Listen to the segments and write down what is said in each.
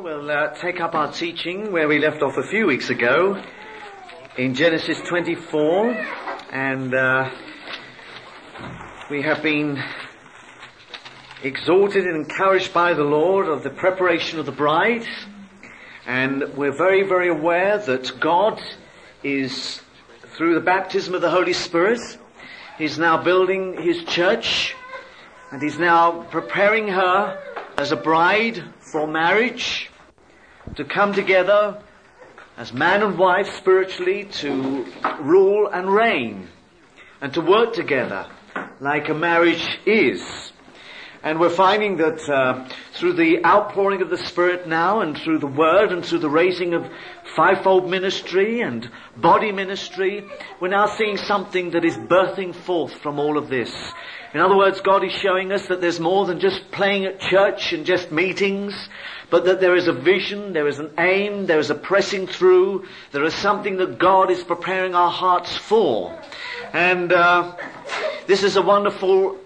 We'll take up our teaching where we left off a few weeks ago in Genesis 24, and we have been exhorted and encouraged by the Lord of the preparation of the bride, and we're very, very aware that God is, through the baptism of the Holy Spirit, He's now building His church, and He's now preparing her as a bride for marriage, to come together as man and wife spiritually to rule and reign and to work together like a marriage is. And we're finding that through the outpouring of the Spirit now, and through the Word, and through the raising of fivefold ministry and body ministry, we're now seeing something that is birthing forth from all of this. In other words, God is showing us that there's more than just playing at church and just meetings, but that there is a vision, there is an aim, there is a pressing through, there is something that God is preparing our hearts for. And this is a wonderful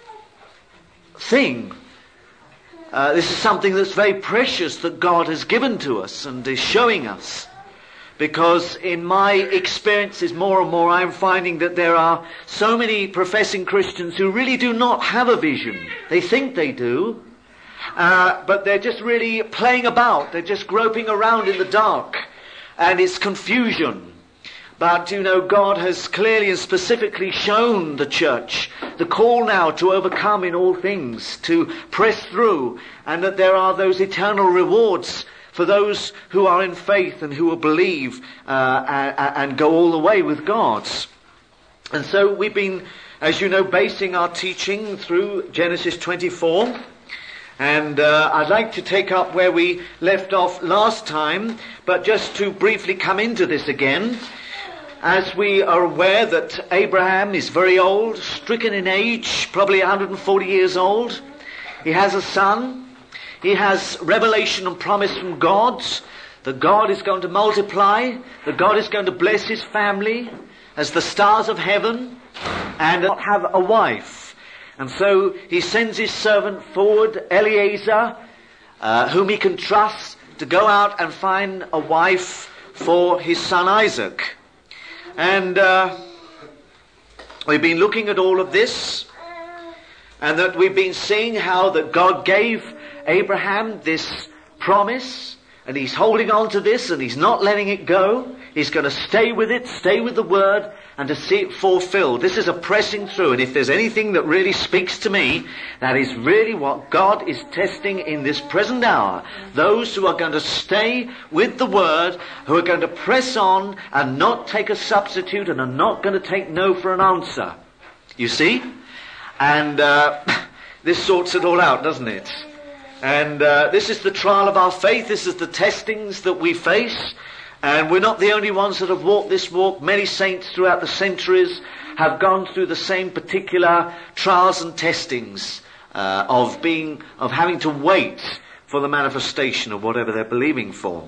thing. This is something that's very precious that God has given to us and is showing us. Because in my experiences more and more, I'm finding that there are so many professing Christians who really do not have a vision. They think they do, but they're just really playing about. They're just groping around in the dark, and it's confusion. But, God has clearly and specifically shown the church the call now to overcome in all things, to press through, and that there are those eternal rewards for those who are in faith and who will believe and go all the way with God. And so we've been, as you know, basing our teaching through Genesis 24. And I'd like to take up where we left off last time, but just to briefly come into this again. As we are aware that Abraham is very old, stricken in age, probably 140 years old. He has a son. He has revelation and promise from God that God is going to multiply, that God is going to bless his family as the stars of heaven, and have a wife. And so he sends his servant forward, Eliezer, whom he can trust, to go out and find a wife for his son Isaac. And we've been looking at all of this, and that we've been seeing how that God gave Abraham this promise, and he's holding on to this, and he's not letting it go. He's going to stay with it, stay with the word, and to see it fulfilled. This is a pressing through, and if there's anything that really speaks to me, that is really what God is testing in this present hour. Those who are going to stay with the word, who are going to press on and not take a substitute, and are not going to take no for an answer. You see? And this sorts it all out, doesn't it? And this is the trial of our faith. This is the testings that we face. And we're not the only ones that have walked this walk. Many saints throughout the centuries have gone through the same particular trials and testings of having to wait for the manifestation of whatever they're believing for.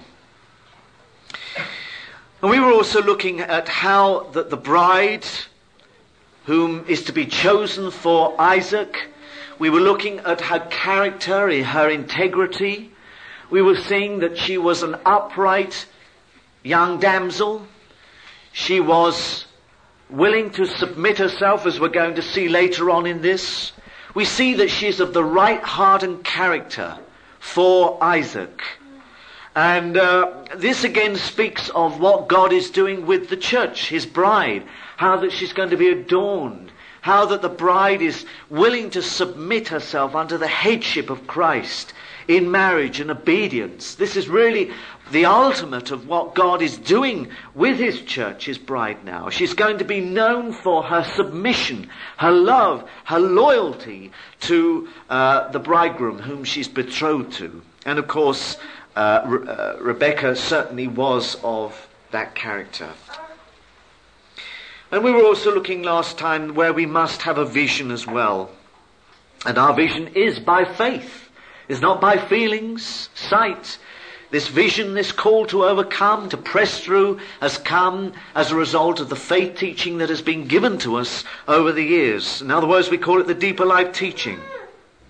And we were also looking at how that the bride, whom is to be chosen for Isaac, we were looking at her character, her integrity. We were seeing that she was an upright young damsel. She was willing to submit herself, as we're going to see later on in this. We see that she's of the right heart and character for Isaac. And this again speaks of what God is doing with the church, his bride, how that she's going to be adorned, how that the bride is willing to submit herself under the headship of Christ in marriage and obedience. This is really the ultimate of what God is doing with his church, his bride now. She's going to be known for her submission, her love, her loyalty to the bridegroom whom she's betrothed to. And of course, Rebecca certainly was of that character. And we were also looking last time where we must have a vision as well. And our vision is by faith. It's not by feelings, sight. This vision, this call to overcome, to press through, has come as a result of the faith teaching that has been given to us over the years. In other words, we call it the deeper life teaching.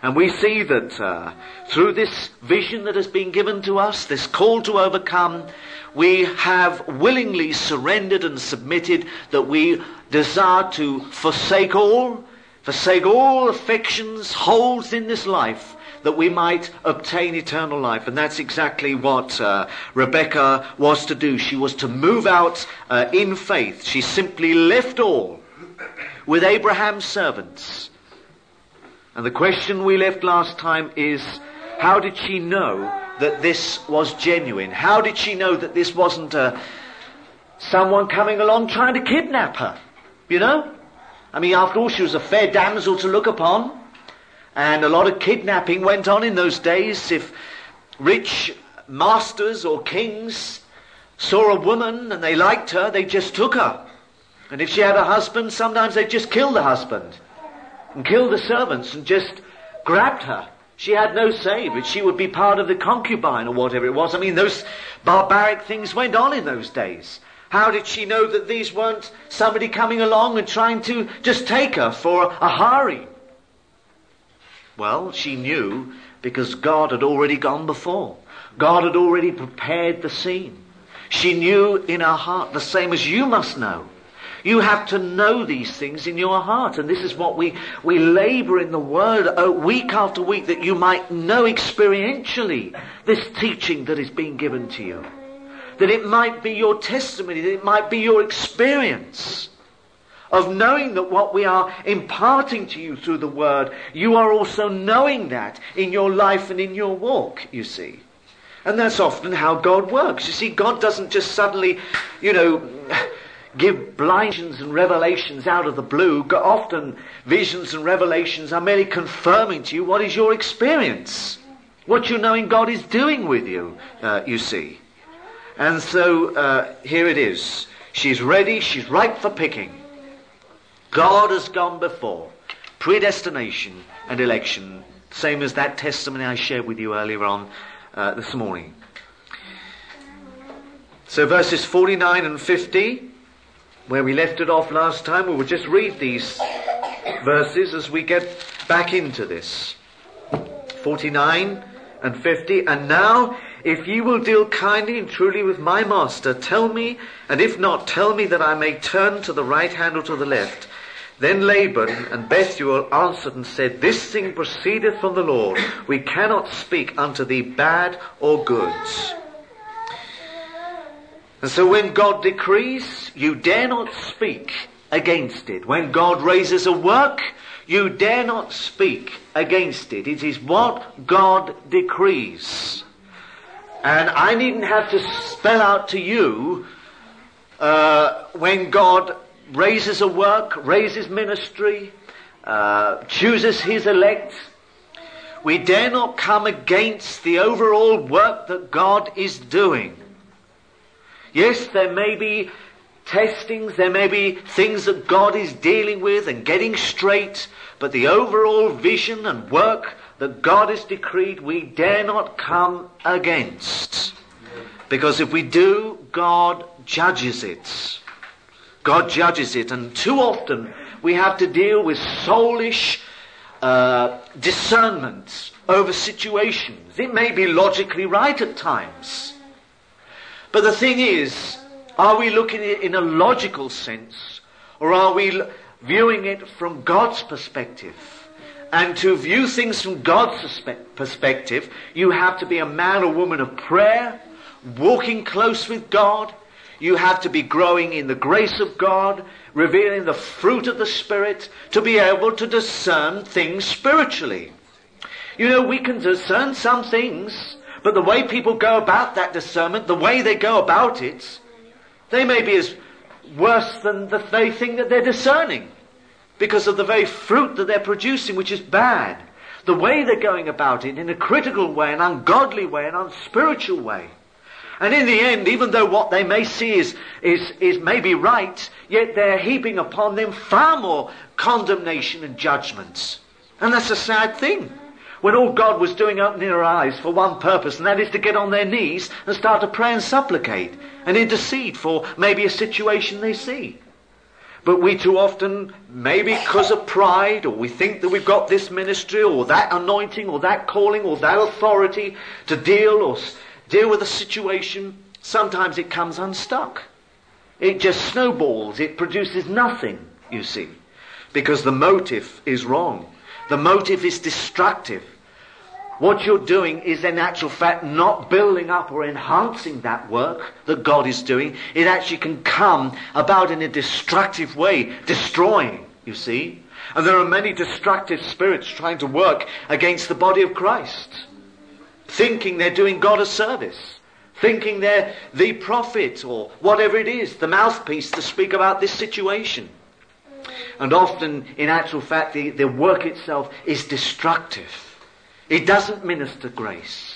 And we see that through this vision that has been given to us, this call to overcome, we have willingly surrendered and submitted that we desire to forsake all affections, holds in this life, that we might obtain eternal life. And that's exactly what Rebecca was to do. She was to move out in faith. She simply left all with Abraham's servants. And the question we left last time is, how did she know that this was genuine? How did she know that this wasn't someone coming along trying to kidnap her? You know? I mean, after all, she was a fair damsel to look upon. And a lot of kidnapping went on in those days. If rich masters or kings saw a woman and they liked her, they just took her. And if she had a husband, sometimes they'd just kill the husband and kill the servants and just grabbed her. She had no say, but she would be part of the concubine or whatever it was. I mean, those barbaric things went on in those days. How did she know that these weren't somebody coming along and trying to just take her for a harem? Well, she knew because God had already gone before. God had already prepared the scene. She knew in her heart, the same as you must know. You have to know these things in your heart. And this is what we labour in the Word week after week, that you might know experientially this teaching that is being given to you. That it might be your testimony, that it might be your experience of knowing that what we are imparting to you through the Word, you are also knowing that in your life and in your walk, you see. And that's often how God works. You see, God doesn't just suddenly, give blind visions and revelations out of the blue. Often visions and revelations are merely confirming to you what is your experience, what you knowing God is doing with you, you see. And so here it is. She's ready, she's ripe for picking. God has gone before. Predestination and election, same as that testimony I shared with you earlier on this morning. So verses 49 and 50, where we left it off last time, we will just read these verses as we get back into this. 49 and 50. And now, if ye will deal kindly and truly with my master, tell me, and if not, tell me that I may turn to the right hand or to the left. Then Laban and Bethuel answered and said, This thing proceedeth from the Lord. We cannot speak unto thee bad or good. And so when God decrees, you dare not speak against it. When God raises a work, you dare not speak against it. It is what God decrees. And I needn't have to spell out to you when God raises a work, raises ministry, chooses his elect. We dare not come against the overall work that God is doing. Yes, there may be testings, there may be things that God is dealing with and getting straight, but the overall vision and work that God has decreed, we dare not come against. Because if we do, God judges it. God judges it, and too often we have to deal with soulish discernment over situations. It may be logically right at times. But the thing is, are we looking at it in a logical sense, or are we viewing it from God's perspective? And to view things from God's perspective, you have to be a man or woman of prayer, walking close with God. You have to be growing in the grace of God, revealing the fruit of the Spirit, to be able to discern things spiritually. We can discern some things, but the way people go about that discernment, the way they go about it, they may be as worse than the very thing that they're discerning, because of the very fruit that they're producing, which is bad. The way they're going about it in a critical way, an ungodly way, an unspiritual way. And in the end, even though what they may see is maybe right, yet they're heaping upon them far more condemnation and judgments. And that's a sad thing. When all God was doing opening their eyes for one purpose, and that is to get on their knees and start to pray and supplicate and intercede for maybe a situation they see. But we too often, maybe because of pride, or we think that we've got this ministry, or that anointing, or that calling, or that authority to deal with a situation, sometimes it comes unstuck. It just snowballs. It produces nothing, you see, because the motive is wrong. The motive is destructive. What you're doing is in actual fact not building up or enhancing that work that God is doing. It actually can come about in a destructive way, destroying, you see. And there are many destructive spirits trying to work against the body of Christ, thinking they're doing God a service, thinking they're the prophet or whatever it is, the mouthpiece to speak about this situation. And often, in actual fact, the work itself is destructive. It doesn't minister grace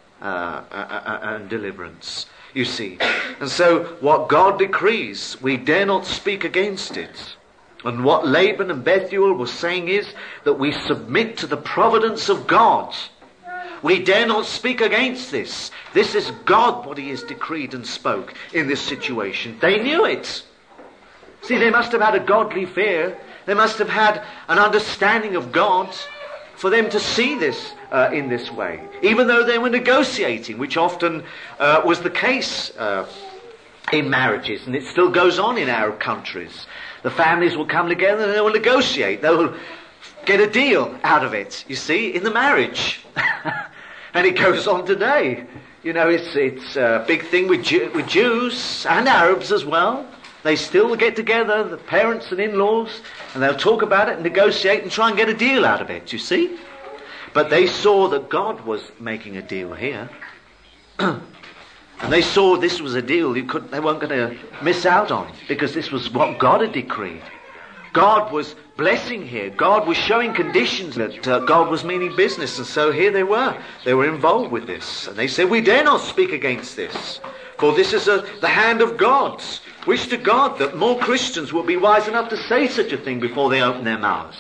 and deliverance, you see. And so what God decrees, we dare not speak against it. And what Laban and Bethuel were saying is that we submit to the providence of God. We dare not speak against this. This is God, what he has decreed and spoke in this situation. They knew it. See, they must have had a godly fear. They must have had an understanding of God for them to see this in this way. Even though they were negotiating, which often was the case in marriages, and it still goes on in Arab countries. The families will come together and they will negotiate. They will get a deal out of it, you see, in the marriage. And it goes on today. You know, it's a big thing with Jews and Arabs as well. They still get together, the parents and in-laws, and they'll talk about it and negotiate and try and get a deal out of it, you see. But they saw that God was making a deal here. And they saw this was a deal they weren't going to miss out on, because this was what God had decreed. God was blessing here. God was showing conditions that God was meaning business. And so here they were. They were involved with this. And they said, we dare not speak against this, for this is the hand of God. Wish to God that more Christians will be wise enough to say such a thing before they open their mouths.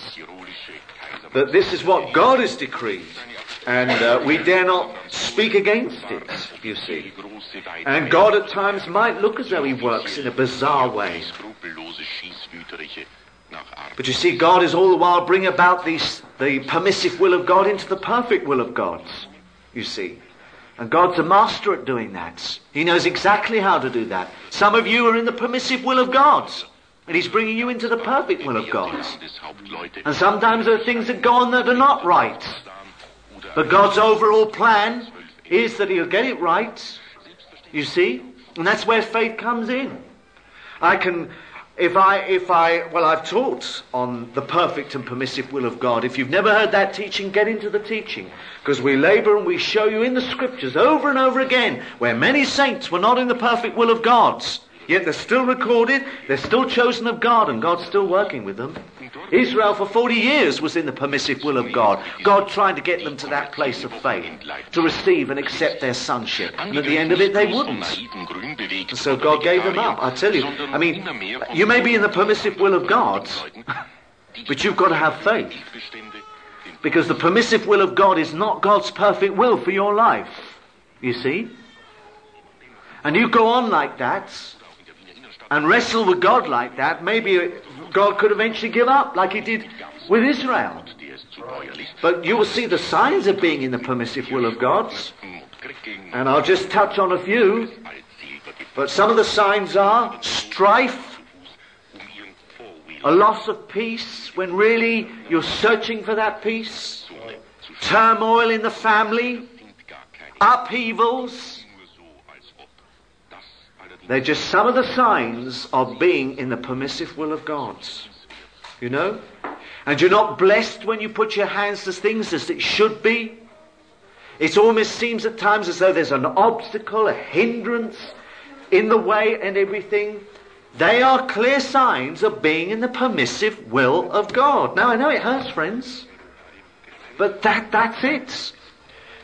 But this is what God has decreed. And we dare not speak against it, you see. And God at times might look as though he works in a bizarre way. But you see, God is all the while bringing about the permissive will of God into the perfect will of God, you see. And God's a master at doing that. He knows exactly how to do that. Some of you are in the permissive will of God, and he's bringing you into the perfect will of God. And sometimes there are things that go on that are not right. But God's overall plan is that he'll get it right, you see. And that's where faith comes in. I've taught on the perfect and permissive will of God. If you've never heard that teaching, get into the teaching. Because we labour and we show you in the scriptures over and over again where many saints were not in the perfect will of God. Yet they're still recorded, they're still chosen of God, and God's still working with them. Israel for 40 years was in the permissive will of God. God trying to get them to that place of faith, to receive and accept their sonship. And at the end of it, they wouldn't. And so God gave them up. I tell you, you may be in the permissive will of God, but you've got to have faith. Because the permissive will of God is not God's perfect will for your life. You see? And you go on like that, and wrestle with God like that, maybe God could eventually give up like he did with Israel. But you will see the signs of being in the permissive will of God. And I'll just touch on a few. But some of the signs are strife, a loss of peace when really you're searching for that peace, turmoil in the family, upheavals. They're just some of the signs of being in the permissive will of God. You know? And you're not blessed when you put your hands to things as it should be. It almost seems at times as though there's an obstacle, a hindrance in the way and everything. They are clear signs of being in the permissive will of God. Now, I know it hurts, friends. But that's it.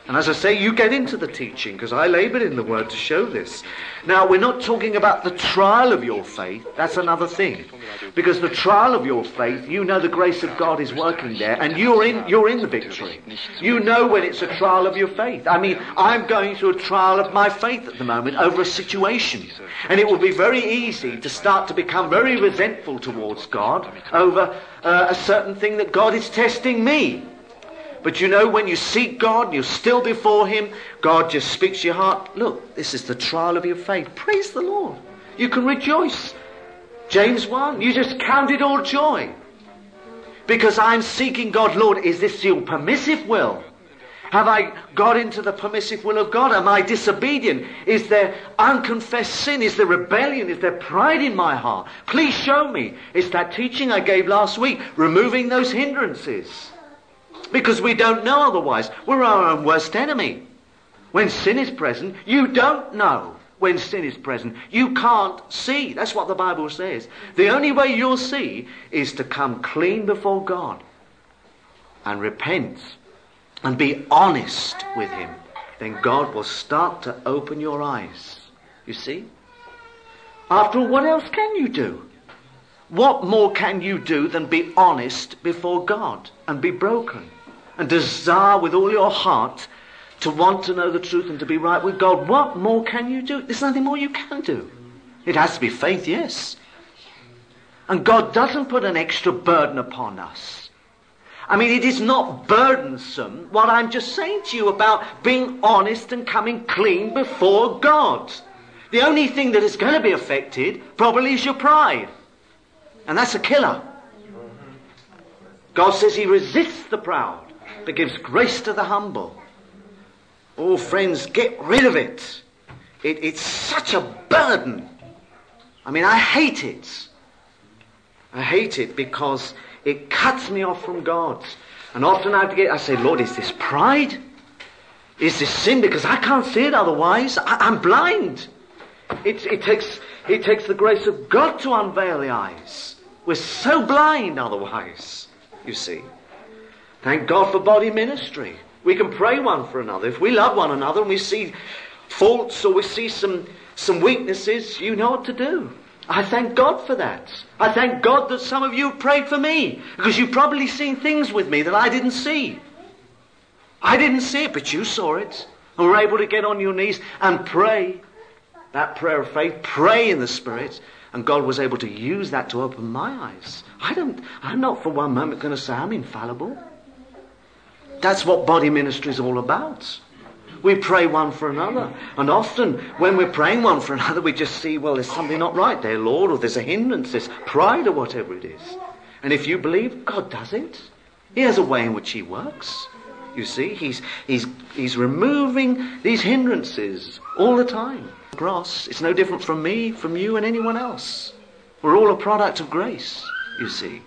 And as I say, you get into the teaching, because I laboured in the Word to show this. Now, we're not talking about the trial of your faith. That's another thing. Because the trial of your faith, you know the grace of God is working there, and you're in the victory. You know when it's a trial of your faith. I mean, I'm going through a trial of my faith at the moment over a situation. And it will be very easy to start to become very resentful towards God over a certain thing that God is testing me. But you know, when you seek God, you're still before Him, God just speaks to your heart. Look, this is the trial of your faith. Praise the Lord. You can rejoice. James 1, you just count it all joy. Because I'm seeking God. Lord, is this your permissive will? Have I got into the permissive will of God? Am I disobedient? Is there unconfessed sin? Is there rebellion? Is there pride in my heart? Please show me. It's that teaching I gave last week, removing those hindrances. Because we don't know otherwise. We're our own worst enemy. When sin is present, you don't know when sin is present. You can't see. That's what the Bible says. The only way you'll see is to come clean before God and repent and be honest with Him. Then God will start to open your eyes. You see? After all, what else can you do? What more can you do than be honest before God and be broken and desire with all your heart to want to know the truth and to be right with God? What more can you do? There's nothing more you can do. It has to be faith, yes. And God doesn't put an extra burden upon us. I mean, it is not burdensome what I'm just saying to you about being honest and coming clean before God. The only thing that is going to be affected probably is your pride. And that's a killer. God says He resists the proud, but gives grace to the humble. Oh, friends, get rid of it. It's such a burden. I mean, I hate it. I hate it because it cuts me off from God. And often I say, Lord, is this pride? Is this sin? Because I can't see it otherwise. I'm blind. It takes the grace of God to unveil the eyes. We're so blind otherwise, you see. Thank God for body ministry. We can pray one for another. If we love one another and we see faults or we see some weaknesses, you know what to do. I thank God for that. I thank God that some of you prayed for me, because you've probably seen things with me that I didn't see. I didn't see it, but you saw it. And were able to get on your knees and pray that prayer of faith, pray in the Spirit, and God was able to use that to open my eyes. I'm not for one moment going to say I'm infallible. That's what body ministry is all about. We pray one for another. And often when we're praying one for another, we just see, well, there's something not right there, Lord, or there's a hindrance, there's pride or whatever it is. And if you believe, God does it. He has a way in which He works. You see, He's removing these hindrances all the time. Cross, it's no different from me, from you, and anyone else. We're all a product of grace, you see.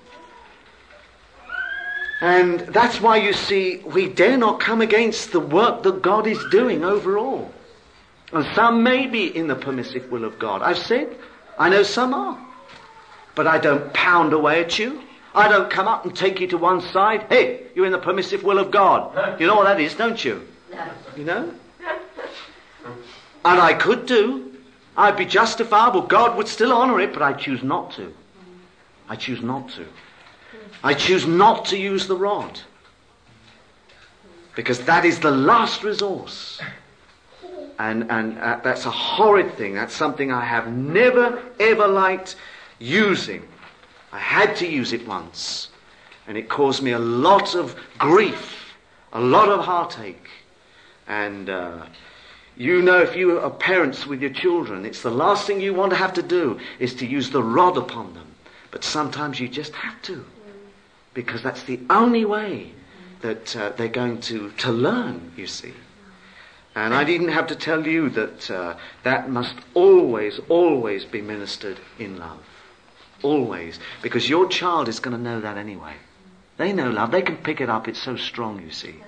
And that's why, you see, we dare not come against the work that God is doing overall. And some may be in the permissive will of God. I've said, I know some are. But I don't pound away at you. I don't come up and take you to one side. Hey, you're in the permissive will of God. You know what that is, don't you? You know? And I could do. I'd be justifiable. God would still honour it, but I choose not to. I choose not to. I choose not to use the rod. Because that is the last resource. And that's a horrid thing. That's something I have never, ever liked using. I had to use it once. And it caused me a lot of grief, a lot of heartache. And you know, if you are parents with your children, it's the last thing you want to have to do is to use the rod upon them. But sometimes you just have to. Because that's the only way that they're going to learn, you see. And I didn't have to tell you that that must always, always be ministered in love. Always. Because your child is going to know that anyway. They know love. They can pick it up. It's so strong, you see.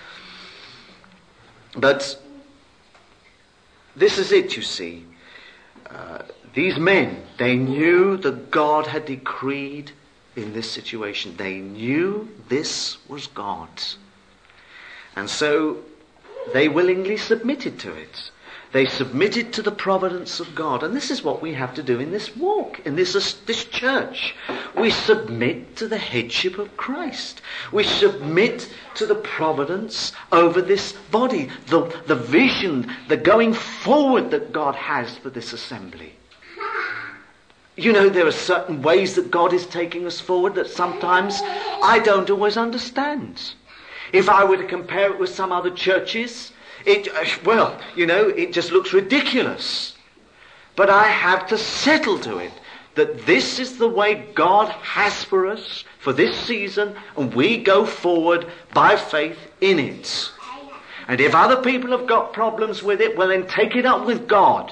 But this is it, you see. These men, they knew that God had decreed in this situation. They knew this was God. And so they willingly submitted to it. They submitted to the providence of God. And this is what we have to do in this walk, in this church. We submit to the headship of Christ. We submit to the providence over this body, the vision, the going forward that God has for this assembly. You know, there are certain ways that God is taking us forward that sometimes I don't always understand. If I were to compare it with some other churches, it just looks ridiculous. But I have to settle to it that this is the way God has for us for this season, and we go forward by faith in it. And if other people have got problems with it, well, then take it up with God.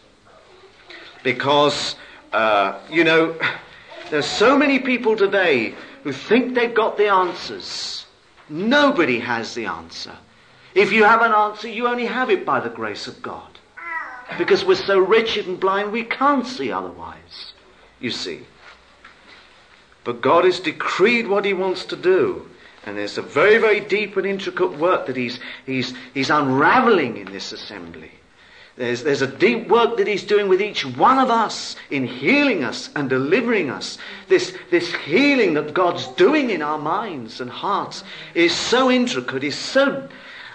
Because, there's so many people today who think they've got the answers. Nobody has the answer. If you have an answer, you only have it by the grace of God. Because we're so wretched and blind, we can't see otherwise, you see. But God has decreed what he wants to do. And there's a very, very deep and intricate work that he's unraveling in this assembly. There's a deep work that he's doing with each one of us in healing us and delivering us. This healing that God's doing in our minds and hearts is so intricate, is so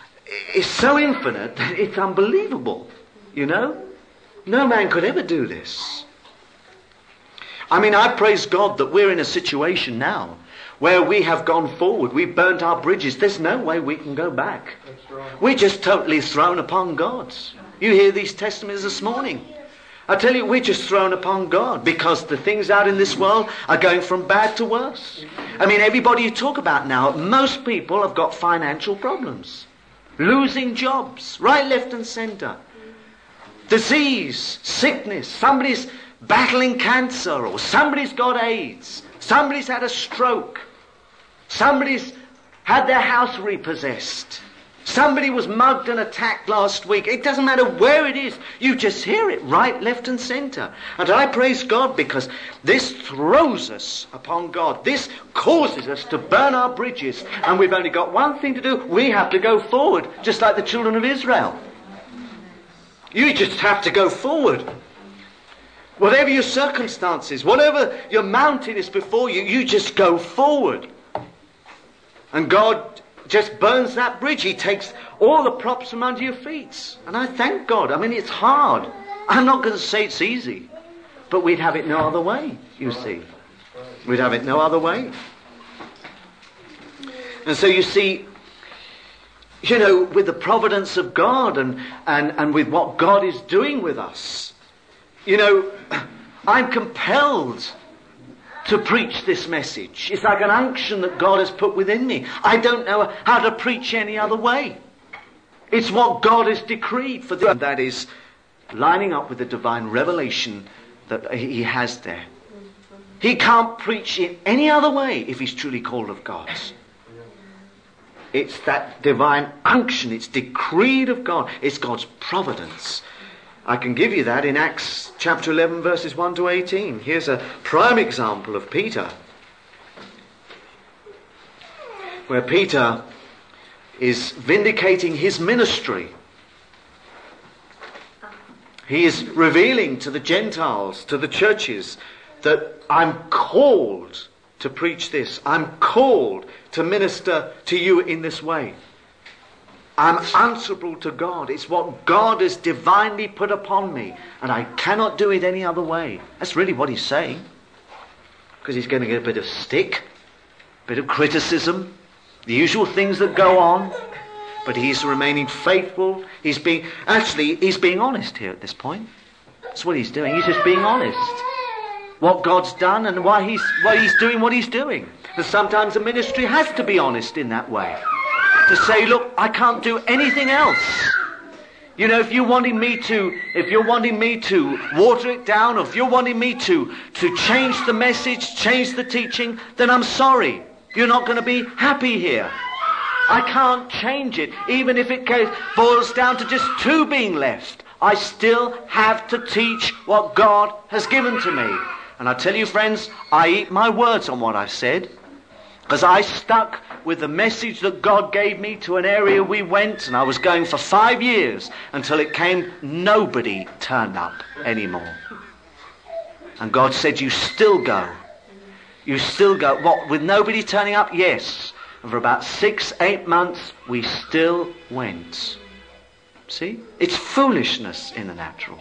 infinite that it's unbelievable, you know. No man could ever do this. I mean, I praise God that we're in a situation now where we have gone forward. We've burnt our bridges. There's no way we can go back. That's right. We're just totally thrown upon God. You hear these testimonies this morning. I tell you, we're just thrown upon God because the things out in this world are going from bad to worse. I mean, everybody you talk about now, most people have got financial problems. Losing jobs, right, left and centre. Disease, sickness, somebody's battling cancer, or somebody's got AIDS, somebody's had a stroke, somebody's had their house repossessed, somebody was mugged and attacked last week. It doesn't matter where it is, you just hear it right, left and centre. And I praise God because this throws us upon God. This causes us to burn our bridges, and we've only got one thing to do. We have to go forward, just like the children of Israel. You just have to go forward. Whatever your circumstances, whatever your mountain is before you, you just go forward. And God just burns that bridge. He takes all the props from under your feet. And I thank God. I mean, it's hard. I'm not going to say it's easy. But we'd have it no other way, you see. We'd have it no other way. And so you see, you know, with the providence of God and with what God is doing with us, you know, I'm compelled to preach this message. It's like an unction that God has put within me. I don't know how to preach any other way. It's what God has decreed for this. And that is lining up with the divine revelation that he has there. He can't preach in any other way if he's truly called of God. It's that divine unction. It's decreed of God. It's God's providence. I can give you that in Acts chapter 11 verses 1 to 18. Here's a prime example of Peter, where Peter is vindicating his ministry. He is revealing to the Gentiles, to the churches, that I'm called to preach this. I'm called to minister to you in this way. I'm answerable to God. It's what God has divinely put upon me, and I cannot do it any other way. That's really what he's saying. Because he's going to get a bit of stick, a bit of criticism, the usual things that go on, but he's remaining faithful. He's being honest here at this point. That's what he's doing. He's just being honest. What God's done and why he's doing what he's doing. And sometimes a ministry has to be honest in that way. To say, look, I can't do anything else. You know, if you're wanting me to water it down, or if you're wanting me to change the message, change the teaching, then I'm sorry. You're not going to be happy here. I can't change it. Even if it boils down to just two being left, I still have to teach what God has given to me. And I tell you, friends, I eat my words on what I've said. Because I stuck with the message that God gave me to an area we went, and I was going for 5 years until it came, nobody turned up anymore. And God said, you still go. You still go. What, with nobody turning up? Yes. And for about 6-8 months, we still went. See? It's foolishness in the natural.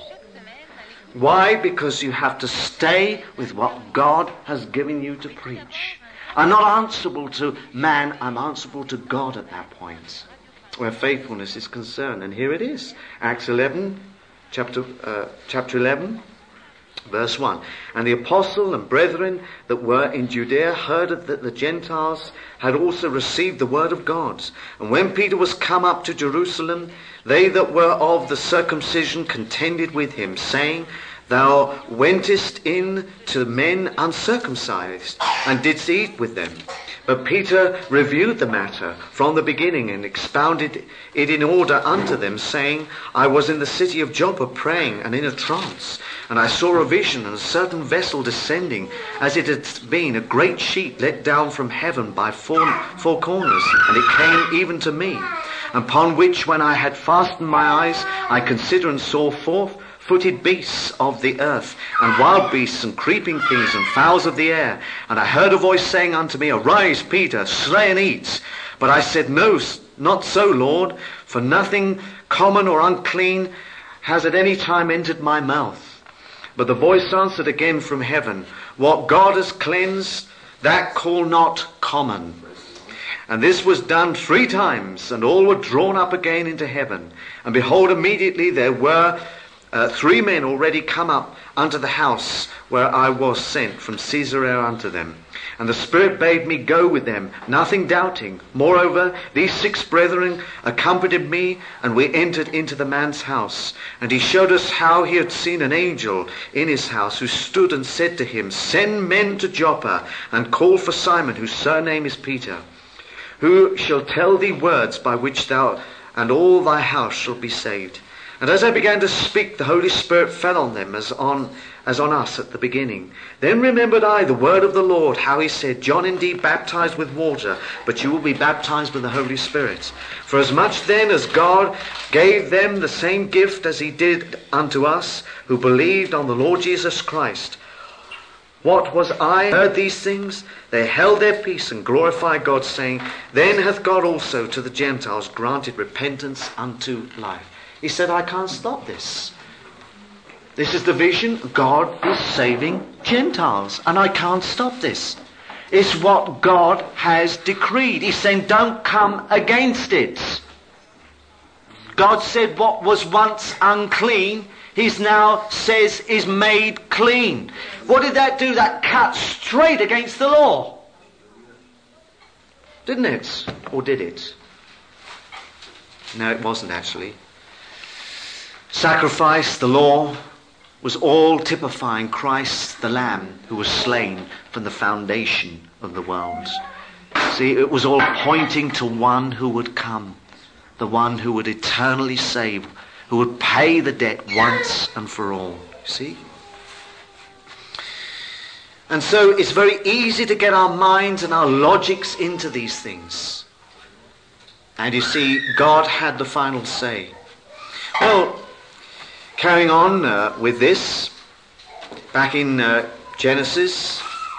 Why? Because you have to stay with what God has given you to preach. I'm not answerable to man, I'm answerable to God at that point, where faithfulness is concerned. And here it is, Acts 11, chapter 11, verse 1. And the apostle and brethren that were in Judea heard that the Gentiles had also received the word of God. And when Peter was come up to Jerusalem, they that were of the circumcision contended with him, saying, Thou wentest in to men uncircumcised, and didst eat with them. But Peter reviewed the matter from the beginning, and expounded it in order unto them, saying, I was in the city of Joppa praying, and in a trance. And I saw a vision, and a certain vessel descending, as it had been a great sheet let down from heaven by four corners, and it came even to me. Upon which, when I had fastened my eyes, I considered and saw four-footed beasts of the earth, and wild beasts, and creeping things, and fowls of the air. And I heard a voice saying unto me, Arise, Peter, slay and eat. But I said, No, not so, Lord, for nothing common or unclean has at any time entered my mouth. But the voice answered again from heaven, What God has cleansed, that call not common. And this was done 3 times, and all were drawn up again into heaven. And behold, immediately there were 3 men already come up unto the house where I was sent from Caesarea unto them. And the Spirit bade me go with them, nothing doubting. Moreover, these 6 brethren accompanied me, and we entered into the man's house. And he showed us how he had seen an angel in his house, who stood and said to him, Send men to Joppa, and call for Simon, whose surname is Peter, who shall tell thee words by which thou and all thy house shall be saved. And as I began to speak, the Holy Spirit fell on them as on us at the beginning. Then remembered I the word of the Lord, how he said, John indeed baptized with water, but you will be baptized with the Holy Spirit. For as much then as God gave them the same gift as he did unto us, who believed on the Lord Jesus Christ. What was I heard these things? They held their peace and glorified God, saying, Then hath God also to the Gentiles granted repentance unto life. He said, I can't stop this. This is the vision. God is saving Gentiles, and I can't stop this. It's what God has decreed. He's saying, don't come against it. God said what was once unclean, he now says is made clean. What did that do? That cut straight against the law. Didn't it? Or did it? No, it wasn't actually. Sacrifice, the law, was all typifying Christ the Lamb who was slain from the foundation of the world. See, it was all pointing to one who would come, the one who would eternally save, who would pay the debt once and for all. See? And so it's very easy to get our minds and our logics into these things. And you see, God had the final say. Well, carrying on with this, back in Genesis,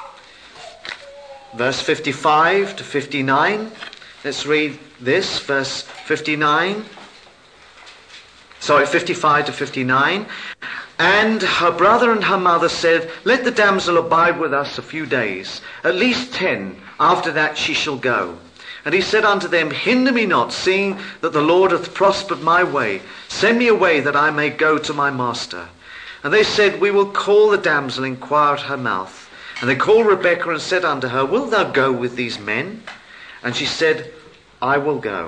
verse 55 to 59. Let's read this, verse 55 to 59. And her brother and her mother said, Let the damsel abide with us a few days, at least 10. After that she shall go. And he said unto them, Hinder me not, seeing that the Lord hath prospered my way. Send me away, that I may go to my master. And they said, We will call the damsel, inquire at her mouth. And they called Rebekah, and said unto her, Wilt thou go with these men? And she said, I will go.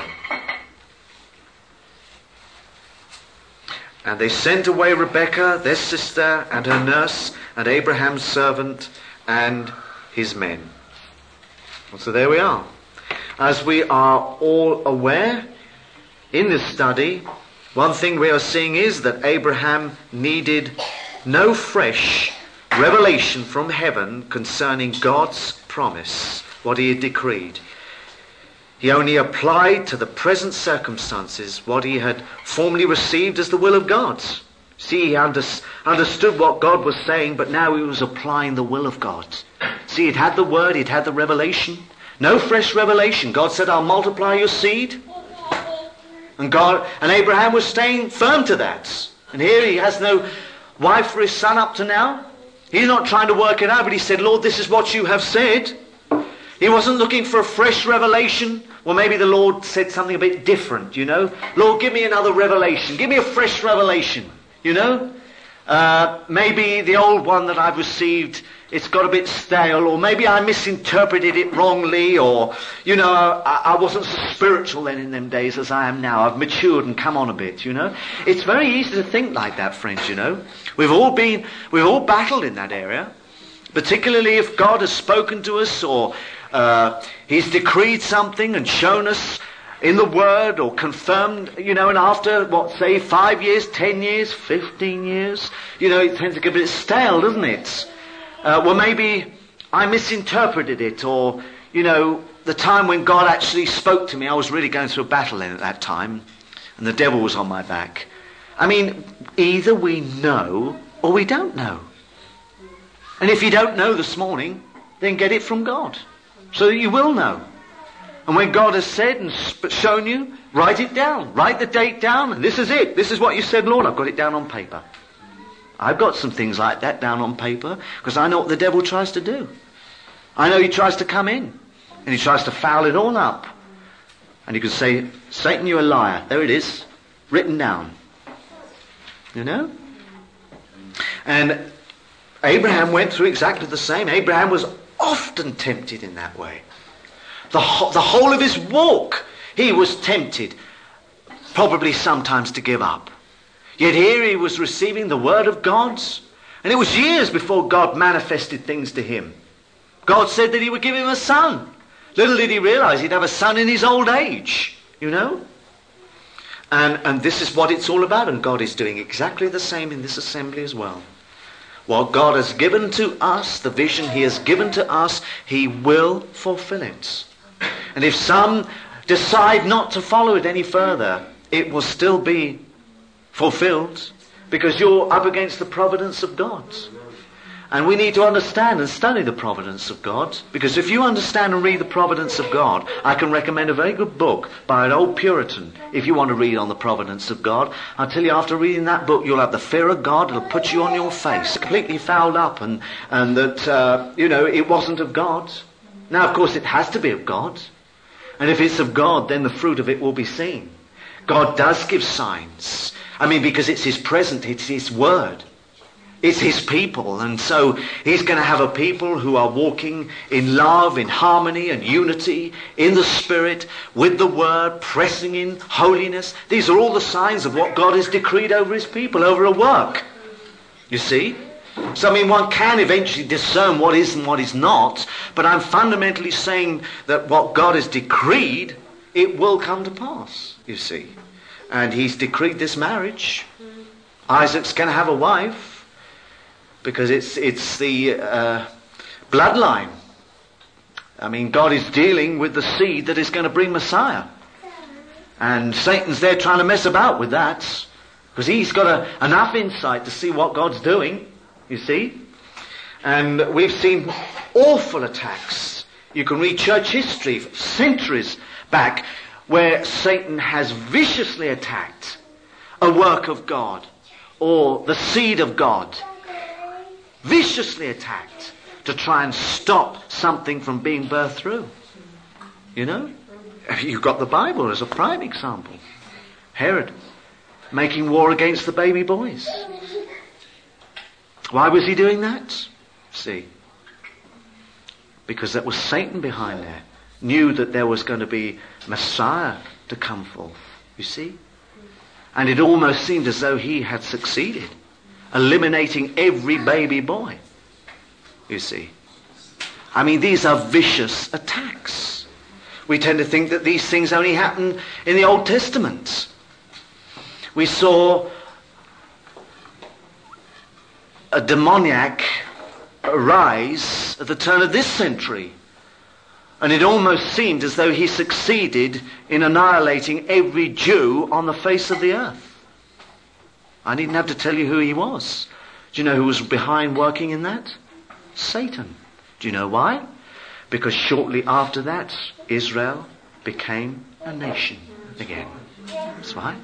And they sent away Rebekah, their sister, and her nurse, and Abraham's servant, and his men. And so there we are. As we are all aware in this study, one thing we are seeing is that Abraham needed no fresh revelation from heaven concerning God's promise what he had decreed. He only applied to the present circumstances what he had formerly received as the will of God. See, he understood what God was saying, but now he was applying the will of God. See, he'd had the word, he'd had the revelation. No fresh revelation. God said, I'll multiply your seed. And Abraham was staying firm to that. And here he has no wife for his son up to now. He's not trying to work it out, but he said, Lord, this is what you have said. He wasn't looking for a fresh revelation. Well, maybe the Lord said something a bit different, you know. Lord, give me another revelation. Give me a fresh revelation, you know. Maybe the old one that I've received, it's got a bit stale, or maybe I misinterpreted it wrongly, or, you know, I wasn't so spiritual then in them days as I am now. I've matured and come on a bit, you know. It's very easy to think like that, friends, you know. We've all battled in that area, particularly if God has spoken to us, or he's decreed something and shown us in the Word, or confirmed, you know, and after, 5 years, 10 years, 15 years, you know, it tends to get a bit stale, doesn't it? Well, maybe I misinterpreted it, or, you know, the time when God actually spoke to me, I was really going through a battle then at that time, and the devil was on my back. I mean, either we know or we don't know. And if you don't know this morning, then get it from God, so that you will know. And when God has said and shown you, write it down. Write the date down, and this is it. This is what you said, Lord. I've got it down on paper. I've got some things like that down on paper, because I know what the devil tries to do. I know he tries to come in, and he tries to foul it all up. And you can say, Satan, you're a liar. There it is, written down. You know? And Abraham went through exactly the same. Abraham was often tempted in that way. The whole of his walk, he was tempted, probably sometimes to give up. Yet here he was receiving the word of God, and it was years before God manifested things to him. God said that he would give him a son. Little did he realize he'd have a son in his old age, you know. And this is what it's all about, and God is doing exactly the same in this assembly as well. What God has given to us, the vision he has given to us, he will fulfill it. And if some decide not to follow it any further, it will still be fulfilled, because you're up against the providence of God. And we need to understand and study the providence of God, because if you understand and read the providence of God, I can recommend a very good book by an old Puritan if you want to read on the providence of God. I'll tell you, after reading that book, you'll have the fear of God. It'll put you on your face, completely fouled up, and that, you know, it wasn't of God. Now, of course, it has to be of God. And if it's of God, then the fruit of it will be seen. God does give signs. I mean, because it's his present, it's his word. It's his people. And so he's going to have a people who are walking in love, in harmony and unity, in the Spirit, with the word, pressing in holiness. These are all the signs of what God has decreed over his people, over a work. You see? So, I mean, one can eventually discern what is and what is not, but I'm fundamentally saying that what God has decreed, it will come to pass, you see. And he's decreed this marriage. Isaac's going to have a wife, because it's the bloodline. I mean, God is dealing with the seed that is going to bring Messiah. And Satan's there trying to mess about with that, because he's got enough insight to see what God's doing. You see? And we've seen awful attacks. You can read church history centuries back where Satan has viciously attacked a work of God or the seed of God. Viciously attacked to try and stop something from being birthed through. You know? You've got the Bible as a prime example. Herod making war against the baby boys. Why was he doing that? See, because that was Satan behind there. Knew that there was going to be Messiah to come forth. You see? And it almost seemed as though he had succeeded, eliminating every baby boy. You see? I mean, these are vicious attacks. We tend to think that these things only happen in the Old Testament. We saw a demoniac arise at the turn of this century. And it almost seemed as though he succeeded in annihilating every Jew on the face of the earth. I needn't have to tell you who he was. Do you know who was behind working in that? Satan. Do you know why? Because shortly after that, Israel became a nation again. That's right.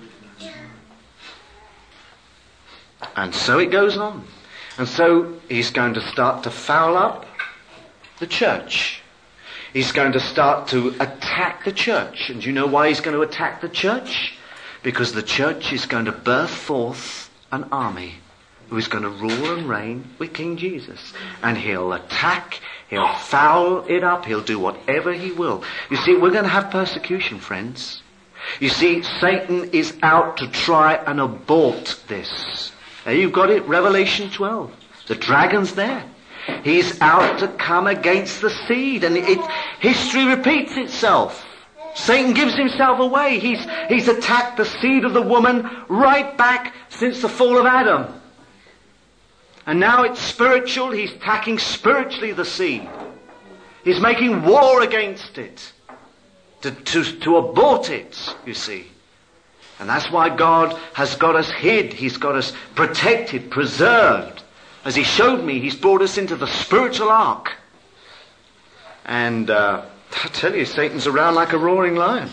And so it goes on. And so he's going to start to foul up the church. He's going to start to attack the church. And do you know why he's going to attack the church? Because the church is going to birth forth an army who is going to rule and reign with King Jesus. And he'll attack, he'll foul it up, he'll do whatever he will. You see, we're going to have persecution, friends. You see, Satan is out to try and abort this. There you've got it, Revelation 12. The dragon's there. He's out to come against the seed, and history repeats itself. Satan gives himself away. He's attacked the seed of the woman right back since the fall of Adam. And now it's spiritual. He's attacking spiritually the seed. He's making war against it. To abort it, you see. And that's why God has got us hid. He's got us protected, preserved. As he showed me, he's brought us into the spiritual ark. And I tell you, Satan's around like a roaring lion.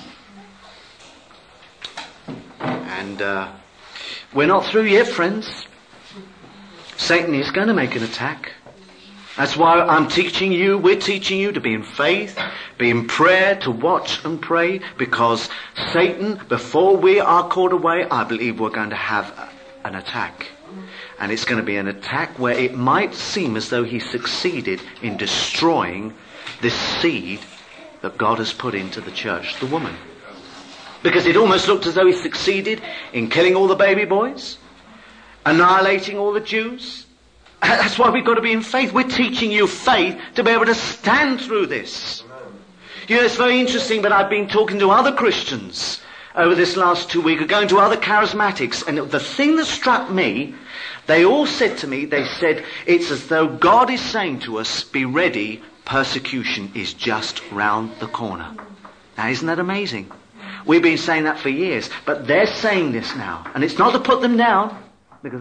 And we're not through yet, friends. Satan is going to make an attack. That's why we're teaching you to be in faith, be in prayer, to watch and pray, because Satan, before we are caught away, I believe we're going to have an attack. And it's going to be an attack where it might seem as though he succeeded in destroying this seed that God has put into the church, the woman. Because it almost looked as though he succeeded in killing all the baby boys, annihilating all the Jews. That's why we've got to be in faith. We're teaching you faith to be able to stand through this. You know, it's very interesting, but I've been talking to other Christians over this last 2 weeks, going to other charismatics, and the thing that struck me, they all said to me, they said, it's as though God is saying to us, be ready, persecution is just round the corner. Now, isn't that amazing? We've been saying that for years, but they're saying this now. And it's not to put them down, because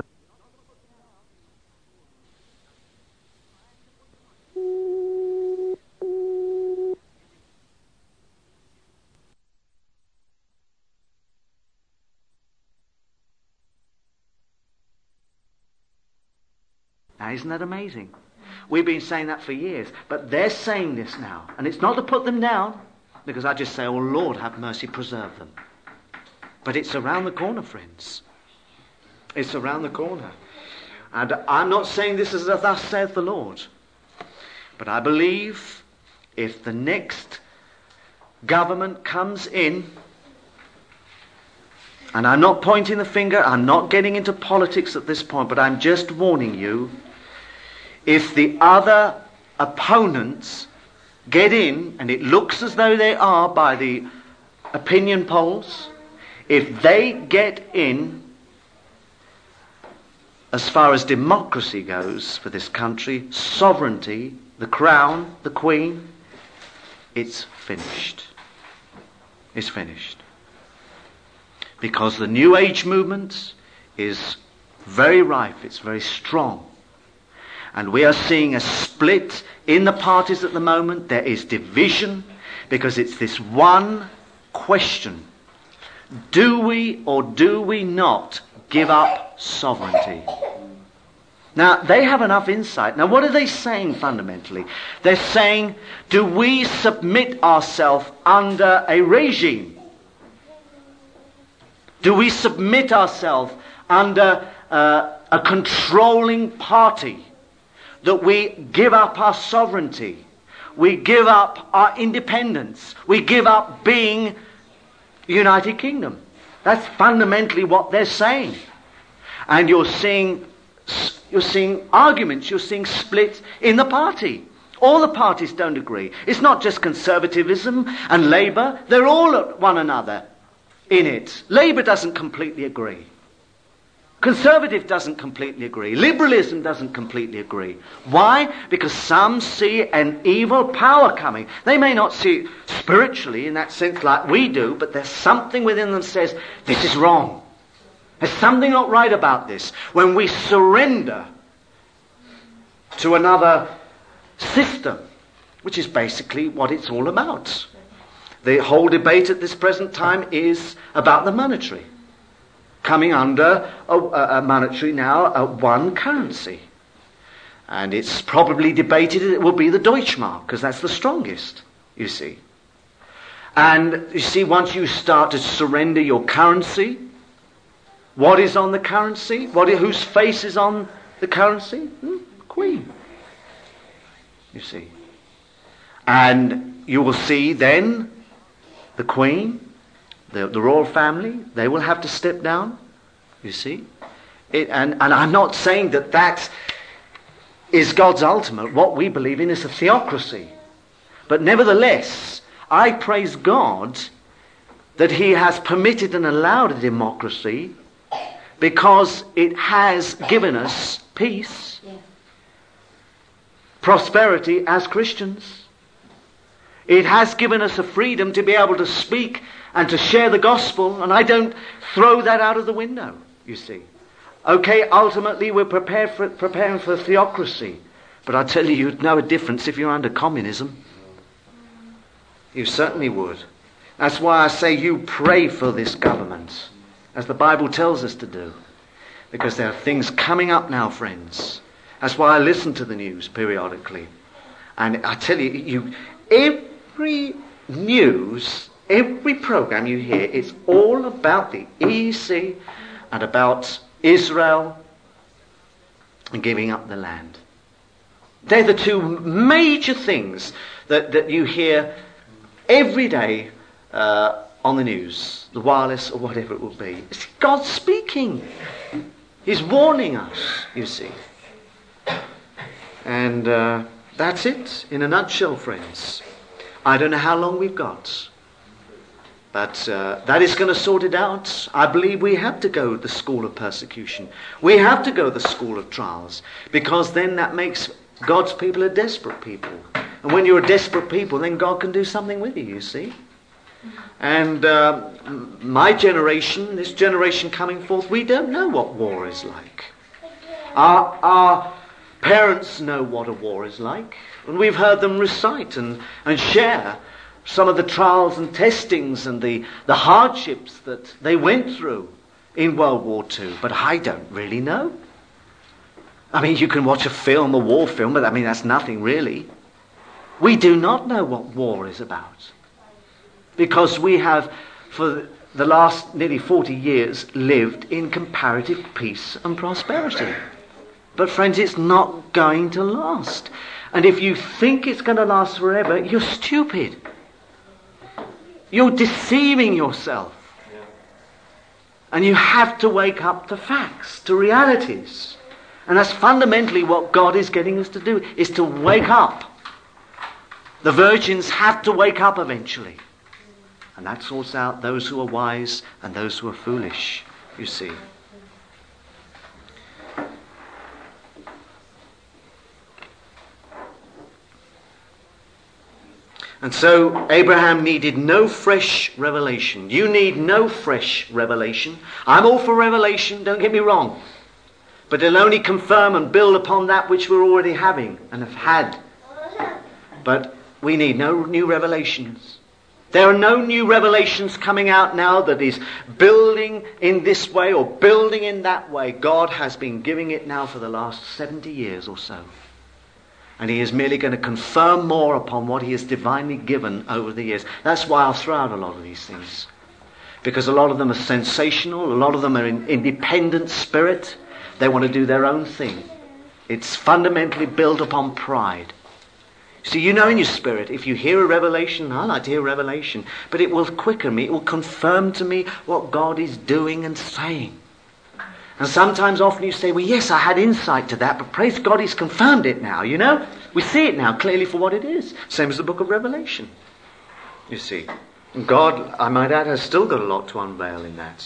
now, isn't that amazing? We've been saying that for years, but they're saying this now. And it's not to put them down, because I just say, oh Lord, have mercy, preserve them. But it's around the corner, friends. It's around the corner. And I'm not saying this as a thus saith the Lord. But I believe if the next government comes in, and I'm not pointing the finger, I'm not getting into politics at this point, but I'm just warning you, if the other opponents get in, and it looks as though they are by the opinion polls, if they get in, as far as democracy goes for this country, sovereignty, the crown, the Queen, it's finished. It's finished. Because the New Age movement is very rife, it's very strong. And we are seeing a split in the parties at the moment. There is division because it's this one question. Do we or do we not give up sovereignty? Now, they have enough insight. Now, what are they saying fundamentally? They're saying, do we submit ourselves under a regime? Do we submit ourselves under a controlling party? That we give up our sovereignty. We give up our independence. We give up being United Kingdom. That's fundamentally what they're saying. And you're seeing arguments, you're seeing split in the party. All the parties don't agree. It's not just Conservatism and Labour. They're all at one another in it. Labour doesn't completely agree. Conservative doesn't completely agree. Liberalism doesn't completely agree. Why? Because some see an evil power coming. They may not see it spiritually in that sense like we do, but there's something within them that says, this is wrong. There's something not right about this. When we surrender to another system, which is basically what it's all about. The whole debate at this present time is about the monetary. Coming under a monetary now, one currency. And it's probably debated it will be the Deutschmark, because that's the strongest, you see. And you see, once you start to surrender your currency, what is on the currency? Whose face is on the currency? Queen. You see. And you will see then the Queen, the royal family, they will have to step down, you see. And I'm not saying that is God's ultimate. What we believe in is a theocracy. But nevertheless, I praise God that he has permitted and allowed a democracy because it has given us peace, prosperity as Christians. It has given us a freedom to be able to speak and to share the gospel, and I don't throw that out of the window, you see. Okay, ultimately we're preparing for theocracy, but I tell you, you'd know a difference if you're under communism. You certainly would. That's why I say you pray for this government, as the Bible tells us to do, because there are things coming up now, friends. That's why I listen to the news periodically. And I tell you, every news, every program you hear, it's all about the EEC and about Israel and giving up the land. They're the two major things that you hear every day on the news, the wireless or whatever it will be. It's God speaking. He's warning us, you see. And that's it in a nutshell, friends. I don't know how long we've got. But that is going to sort it out. I believe we have to go the school of persecution. We have to go the school of trials. Because then that makes God's people a desperate people. And when you're a desperate people, then God can do something with you see. And my generation, this generation coming forth, we don't know what war is like. Our parents know what a war is like. And we've heard them recite and share some of the trials and testings and the hardships that they went through in World War II. But I don't really know. I mean, you can watch a film, a war film, but I mean, that's nothing really. We do not know what war is about. Because we have, for the last nearly 40 years, lived in comparative peace and prosperity. But friends, it's not going to last. And if you think it's going to last forever, you're stupid. You're deceiving yourself. And you have to wake up to facts, to realities. And that's fundamentally what God is getting us to do, is to wake up. The virgins have to wake up eventually. And that sorts out those who are wise and those who are foolish, you see. And so Abraham needed no fresh revelation. You need no fresh revelation. I'm all for revelation, don't get me wrong. But it'll only confirm and build upon that which we're already having and have had. But we need no new revelations. There are no new revelations coming out now that is building in this way or building in that way. God has been giving it now for the last 70 years or so. And he is merely going to confirm more upon what he has divinely given over the years. That's why I'll throw out a lot of these things. Because a lot of them are sensational. A lot of them are in independent spirit. They want to do their own thing. It's fundamentally built upon pride. So you know in your spirit, if you hear a revelation, I like to hear a revelation, but it will quicken me. It will confirm to me what God is doing and saying. And sometimes often you say, well, yes, I had insight to that, but praise God, he's confirmed it now, you know. We see it now clearly for what it is. Same as the book of Revelation, you see. And God, I might add, has still got a lot to unveil in that.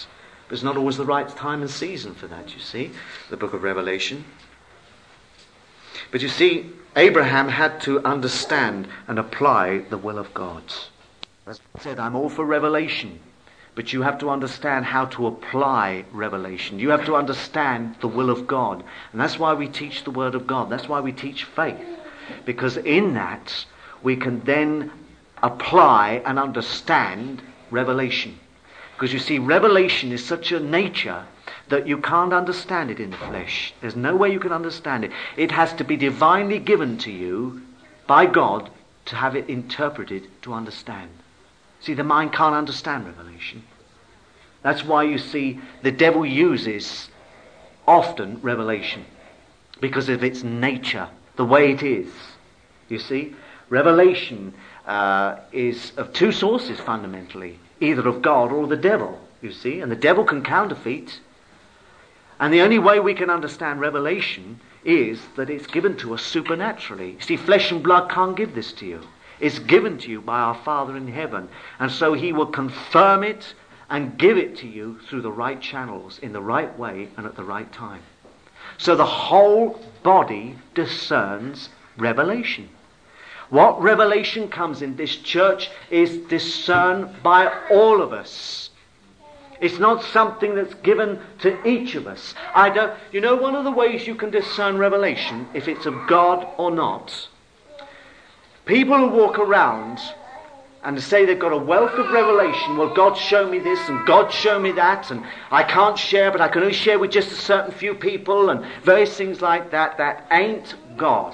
But it's not always the right time and season for that, you see, the book of Revelation. But you see, Abraham had to understand and apply the will of God. As I said, I'm all for revelation, but you have to understand how to apply revelation. You have to understand the will of God. And that's why we teach the Word of God. That's why we teach faith. Because in that, we can then apply and understand revelation. Because you see, revelation is such a nature that you can't understand it in the flesh. There's no way you can understand it. It has to be divinely given to you by God to have it interpreted to understand. See, the mind can't understand revelation. That's why you see the devil uses often revelation, because of its nature, the way it is. You see, revelation is of two sources fundamentally, either of God or the devil, you see, and the devil can counterfeit. And the only way we can understand revelation is that it's given to us supernaturally. You see, flesh and blood can't give this to you. It's given to you by our Father in heaven. And so he will confirm it and give it to you through the right channels, in the right way and at the right time. So the whole body discerns revelation. What revelation comes in this church is discerned by all of us. It's not something that's given to each of us. You know, one of the ways you can discern revelation, if it's of God or not, people who walk around and say they've got a wealth of revelation, well, God showed me this and God showed me that, and I can't share, but I can only share with just a certain few people, and various things like that, that ain't God.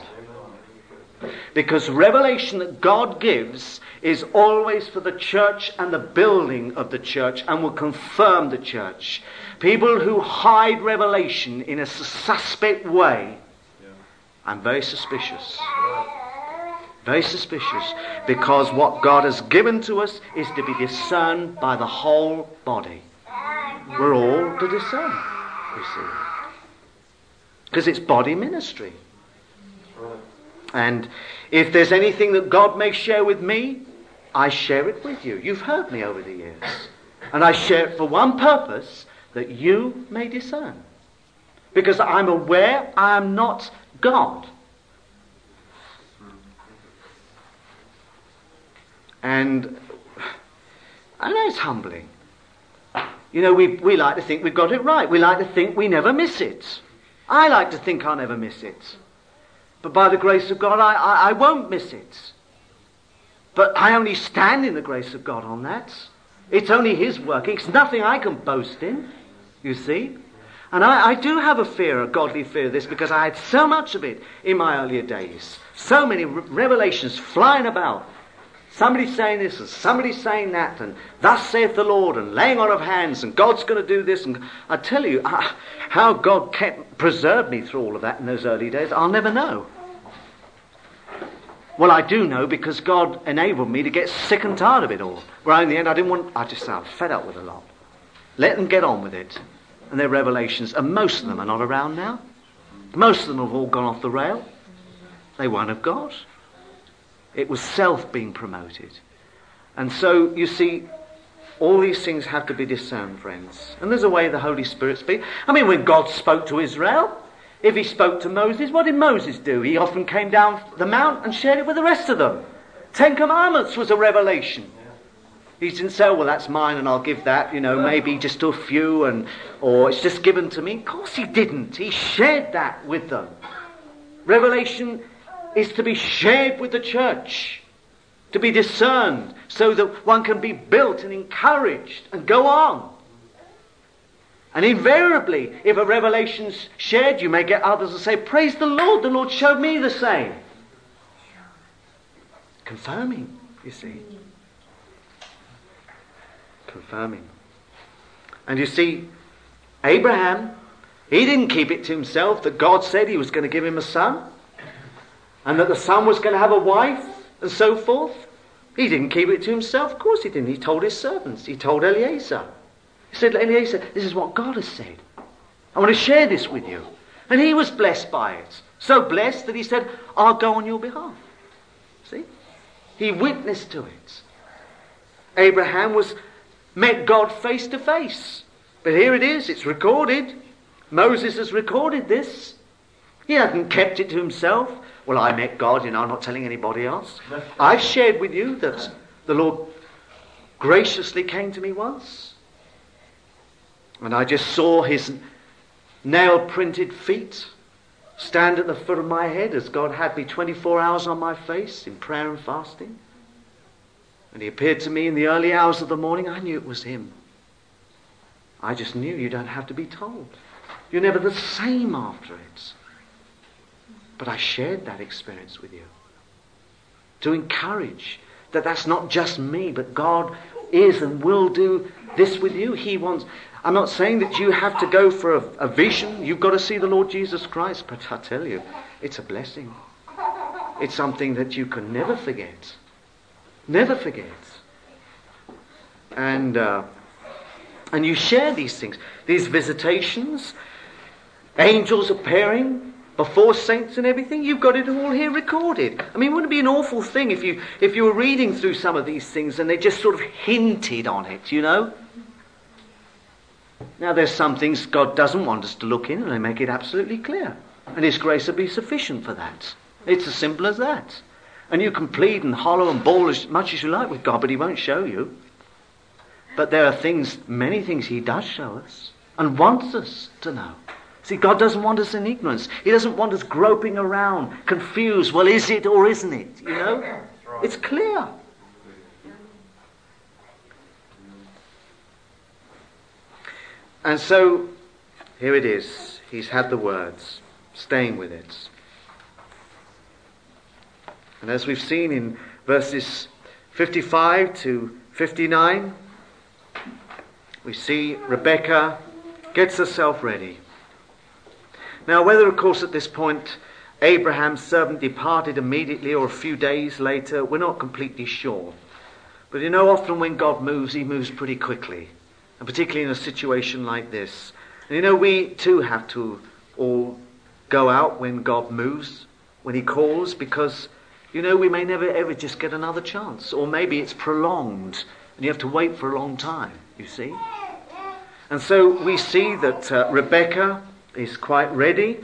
Because revelation that God gives is always for the church and the building of the church, and will confirm the church. People who hide revelation in a suspect way, I'm very suspicious. Very suspicious, because what God has given to us is to be discerned by the whole body. We're all to discern, you see. Because it's body ministry. And if there's anything that God may share with me, I share it with you. You've heard me over the years. And I share it for one purpose, that you may discern. Because I'm aware I am not God. And I know it's humbling. You know, we like to think we've got it right. We like to think we never miss it. I like to think I'll never miss it. But by the grace of God, I won't miss it. But I only stand in the grace of God on that. It's only His work. It's nothing I can boast in, you see. And I do have a fear, a godly fear of this, because I had so much of it in my earlier days. So many revelations flying about. Somebody saying this and somebody saying that, and thus saith the Lord, and laying on of hands, and God's going to do this. And I tell you, how God preserved me through all of that in those early days, I'll never know. Well, I do know, because God enabled me to get sick and tired of it all. Where in the end, I just fed up with a lot. Let them get on with it. And their revelations, and most of them are not around now. Most of them have all gone off the rail. They weren't of God. It was self being promoted. And so, you see, all these things have to be discerned, friends. And there's a way the Holy Spirit speaks. I mean, when God spoke to Israel, if He spoke to Moses, what did Moses do? He often came down the mount and shared it with the rest of them. 10 Commandments was a revelation. He didn't say, well, that's mine and I'll give that, maybe just to a few, or it's just given to me. Of course He didn't. He shared that with them. Revelation is to be shared with the church, to be discerned, so that one can be built and encouraged and go on. And invariably, if a revelation's shared, you may get others to say, praise the Lord showed me the same. Confirming, you see. Confirming. And you see, Abraham, he didn't keep it to himself that God said He was going to give him a son, and that the son was going to have a wife, and so forth. He didn't keep it to himself. Of course he didn't. He told his servants. He told Eliezer. He said, Eliezer, this is what God has said. I want to share this with you. And he was blessed by it. So blessed that he said, I'll go on your behalf. See? He witnessed to it. Abraham met God face to face. But here it is, it's recorded. Moses has recorded this. He hadn't kept it to himself. Well, I met God, I'm not telling anybody else. I've shared with you that the Lord graciously came to me once. And I just saw his nail-printed feet stand at the foot of my head as God had me 24 hours on my face in prayer and fasting. And he appeared to me in the early hours of the morning. I knew it was him. I just knew. You don't have to be told. You're never the same after it. But I shared that experience with you to encourage that that's not just me, but God is and will do this with you. He wants... I'm not saying that you have to go for a vision. You've got to see the Lord Jesus Christ. But I tell you, it's a blessing. It's something that you can never forget. Never forget. And you share these things. These visitations, angels appearing before saints and everything. You've got it all here recorded. I mean, wouldn't it be an awful thing if you were reading through some of these things and they just sort of hinted on it, Now, there's some things God doesn't want us to look in, and they make it absolutely clear. And his grace will be sufficient for that. It's as simple as that. And you can plead and hollow and bawl as much as you like with God, but he won't show you. But there are things, many things he does show us and wants us to know. See, God doesn't want us in ignorance. He doesn't want us groping around, confused. Well, is it or isn't it? It's clear. And so, here it is. He's had the words, staying with it. And as we've seen in verses 55 to 59, we see Rebecca gets herself ready. Now, whether, of course, at this point Abraham's servant departed immediately or a few days later, we're not completely sure. But often when God moves, he moves pretty quickly. And particularly in a situation like this. And we too have to all go out when God moves, when he calls, because, we may never ever just get another chance. Or maybe it's prolonged and you have to wait for a long time, you see. And so we see that Rebecca is quite ready.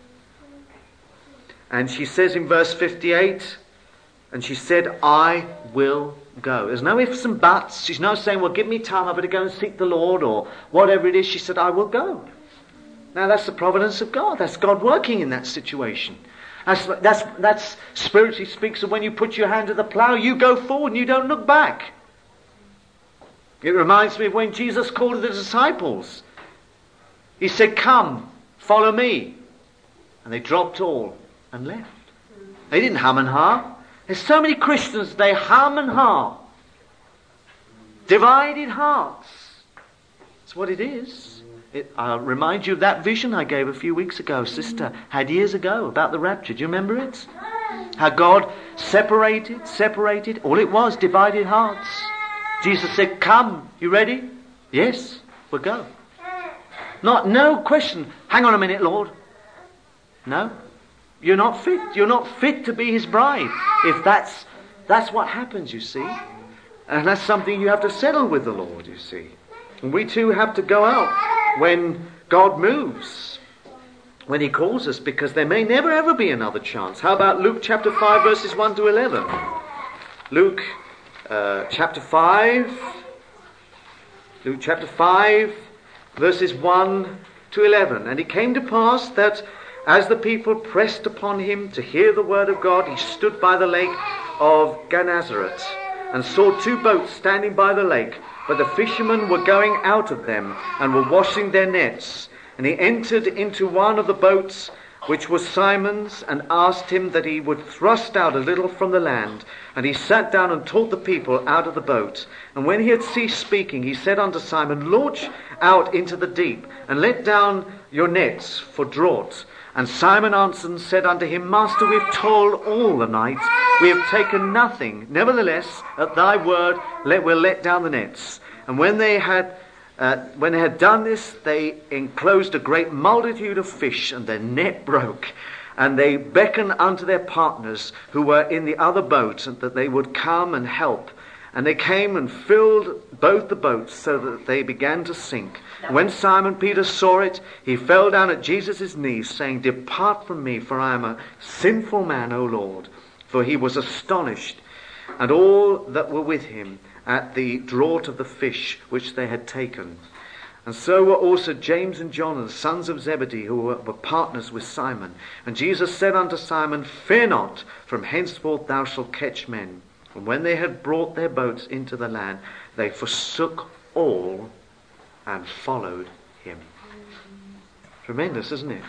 And she says in verse 58, and she said, I will go. There's no ifs and buts. She's not saying, well, give me time, I better go and seek the Lord, or whatever it is. She said, I will go. Now that's the providence of God. That's God working in that situation. That's spiritually speaks of when you put your hand to the plough, you go forward and you don't look back. It reminds me of when Jesus called the disciples. He said, come, follow me. And they dropped all and left. They didn't hum and ha. There's so many Christians, they hum and ha. Divided hearts. That's what it is. I'll remind you of that vision I gave a few weeks ago. Sister had years ago about the rapture. Do you remember it? How God separated. All it was, divided hearts. Jesus said, come, you ready? Yes, we'll go. No question. Hang on a minute, Lord. No. You're not fit. You're not fit to be his bride. If that's what happens, you see. And that's something you have to settle with the Lord, you see. And we too have to go out when God moves, when he calls us, because there may never ever be another chance. How about Luke chapter 5 verses 1 to 11? Luke chapter 5 verses 1 to 11. And it came to pass that as the people pressed upon him to hear the word of God, he stood by the lake of Gennesaret and saw two boats standing by the lake, but the fishermen were going out of them and were washing their nets. And he entered into one of the boats, which was Simon's, and asked him that he would thrust out a little from the land. And he sat down and taught the people out of the boat. And when he had ceased speaking, he said unto Simon, launch out into the deep, and let down your nets for draught. And Simon answered and said unto him, Master, we have toiled all the night, we have taken nothing. Nevertheless, at thy word, we'll let down the nets. And when they had done this, they enclosed a great multitude of fish, and their net broke. And they beckoned unto their partners who were in the other boat, that they would come and help. And they came and filled both the boats so that they began to sink. When Simon Peter saw it, he fell down at Jesus' knees, saying, "Depart from me, for I am a sinful man, O Lord." For he was astonished, and all that were with him, at the draught of the fish which they had taken. And so were also James and John, the sons of Zebedee, who were partners with Simon. And Jesus said unto Simon, "Fear not, from henceforth thou shalt catch men." And when they had brought their boats into the land, they forsook all and followed him. Tremendous, isn't it?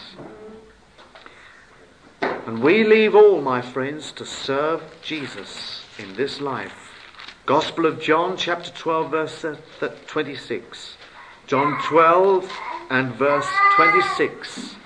And we leave all, my friends, to serve Jesus in this life. Gospel of John, chapter 12, verse 26. John 12 and verse 26.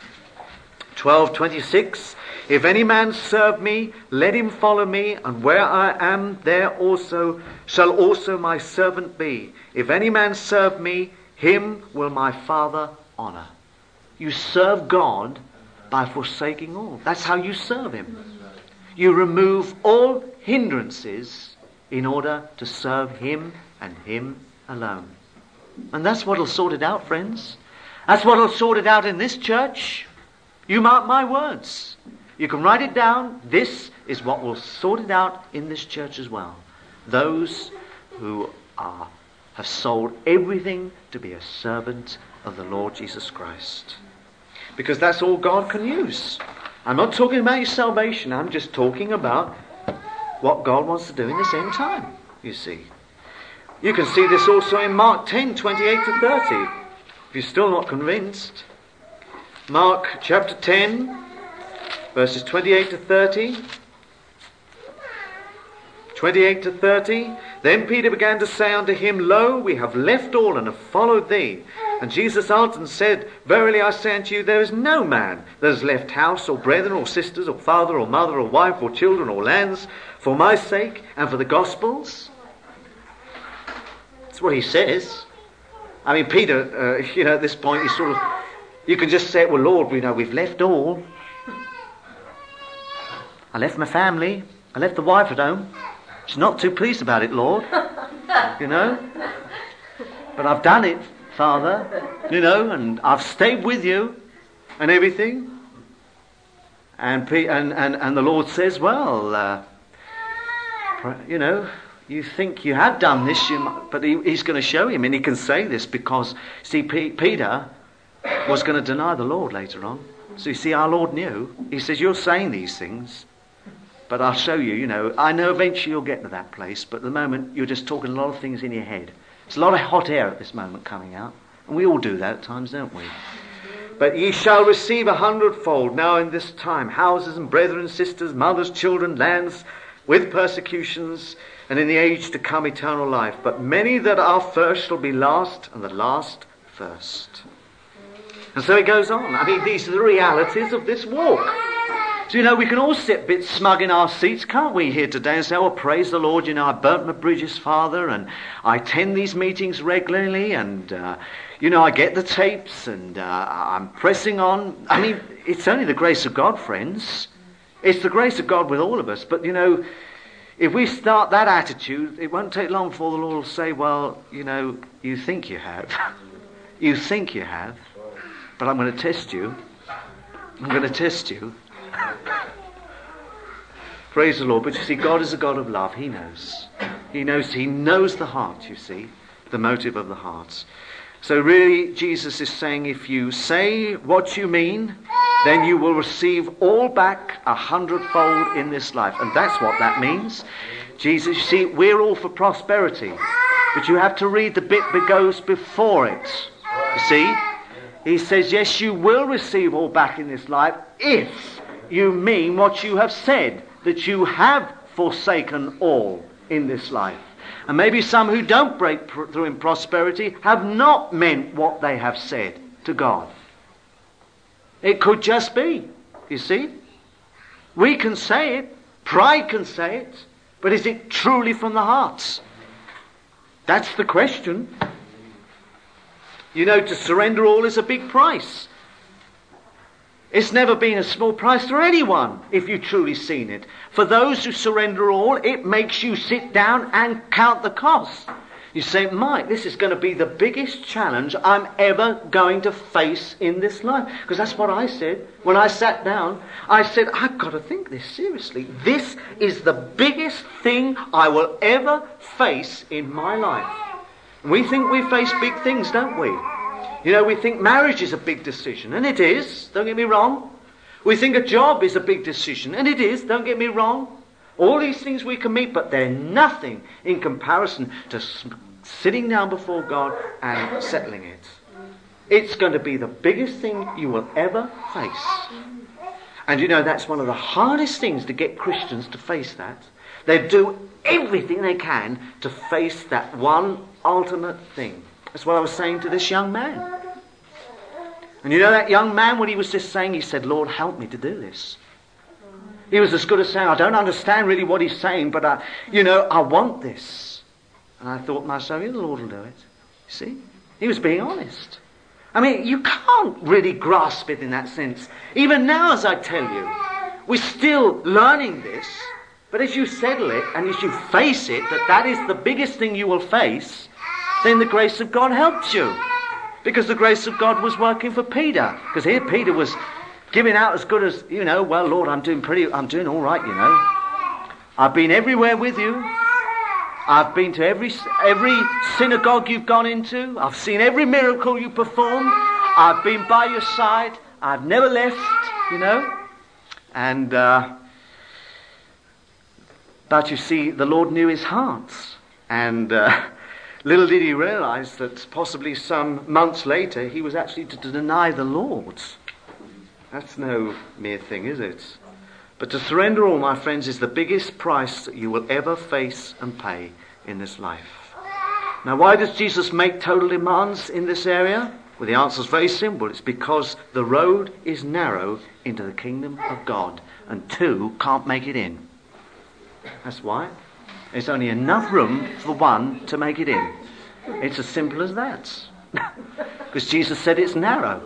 12:26. If any man serve me, let him follow me, and where I am, there also shall also my servant be. If any man serve me, him will my Father honour. You serve God by forsaking all. That's how you serve him. You remove all hindrances in order to serve him and him alone. And that's what'll sort it out, friends. That's what'll sort it out in this church. You mark my words. You can write it down. This is what will sort it out in this church as well. Those who have sold everything to be a servant of the Lord Jesus Christ. Because that's all God can use. I'm not talking about your salvation. I'm just talking about what God wants to do in this end time, you see. You can see this also in Mark 10:28 to 30. If you're still not convinced. Mark chapter 10, verses 28 to 30. 28 to 30. Then Peter began to say unto him, Lo, we have left all and have followed thee. And Jesus answered and said, Verily I say unto you, there is no man that has left house or brethren or sisters or father or mother or wife or children or lands for my sake and for the gospel's. That's what he says. I mean, Peter, at this point, you can just say, well, Lord, we've left all. I left my family. I left the wife at home. She's not too pleased about it, Lord. But I've done it, Father. And I've stayed with you and everything. And the Lord says, well, you think you have done this, but he's going to show him, and he can say this because, see, Peter was going to deny the Lord later on. So you see, our Lord knew. He says, you're saying these things, but I'll show you, I know eventually you'll get to that place, but at the moment you're just talking a lot of things in your head. There's a lot of hot air at this moment coming out, and we all do that at times, don't we? But ye shall receive 100-fold now in this time, houses and brethren, sisters, mothers, children, lands, with persecutions, and in the age to come eternal life. But many that are first shall be last, and the last first. And so it goes on. I mean, these are the realities of this walk. So, we can all sit a bit smug in our seats, can't we, here today, and say, oh, praise the Lord, I burnt my bridges, Father, and I attend these meetings regularly, and, I get the tapes, and I'm pressing on. I mean, it's only the grace of God, friends. It's the grace of God with all of us. But, if we start that attitude, it won't take long before the Lord will say, well, you think you have. You think you have. But I'm going to test you. I'm going to test you. Praise the Lord. But you see, God is a God of love. He knows. He knows the heart, you see. The motive of the heart. So really, Jesus is saying, if you say what you mean, then you will receive all back 100-fold in this life. And that's what that means. Jesus, you see, we're all for prosperity. But you have to read the bit that goes before it. You see? He says, yes, you will receive all back in this life if you mean what you have said, that you have forsaken all in this life. And maybe some who don't break through in prosperity have not meant what they have said to God. It could just be, you see. We can say it, pride can say it, but is it truly from the heart? That's the question. To surrender all is a big price. It's never been a small price for anyone, if you've truly seen it. For those who surrender all, it makes you sit down and count the cost. You say, Mike, this is going to be the biggest challenge I'm ever going to face in this life. Because that's what I said. When I sat down, I said, I've got to think this seriously. This is the biggest thing I will ever face in my life. We think we face big things, don't we? You know, we think marriage is a big decision, and it is, don't get me wrong. We think a job is a big decision, and it is, don't get me wrong. All these things we can meet, but they're nothing in comparison to sitting down before God and settling it. It's going to be the biggest thing you will ever face. And you know, that's one of the hardest things to get Christians to face that. They do everything they can to face that one ultimate thing. That's what I was saying to this young man. And you know that young man, what he was just saying, he said, Lord, help me to do this. He was as good as saying, I don't understand really what he's saying, but I want this. And I thought to myself, the Lord will do it. You see? He was being honest. I mean, you can't really grasp it in that sense. Even now, as I tell you, we're still learning this. But as you settle it, and as you face it, that is the biggest thing you will face, then the grace of God helps you. Because the grace of God was working for Peter. Because here Peter was giving out as good as, well, Lord, I'm doing all right, I've been everywhere with you. I've been to every synagogue you've gone into. I've seen every miracle you performed. I've been by your side. I've never left, And, but you see, the Lord knew his heart. And little did he realize that possibly some months later he was actually to deny the Lord. That's no mere thing, is it? But to surrender all, my friends, is the biggest price that you will ever face and pay in this life. Now, why does Jesus make total demands in this area? Well, the answer is very simple. It's because the road is narrow into the kingdom of God, and two can't make it in. That's why. There's only enough room for one to make it in. It's as simple as that. Because Jesus said it's narrow.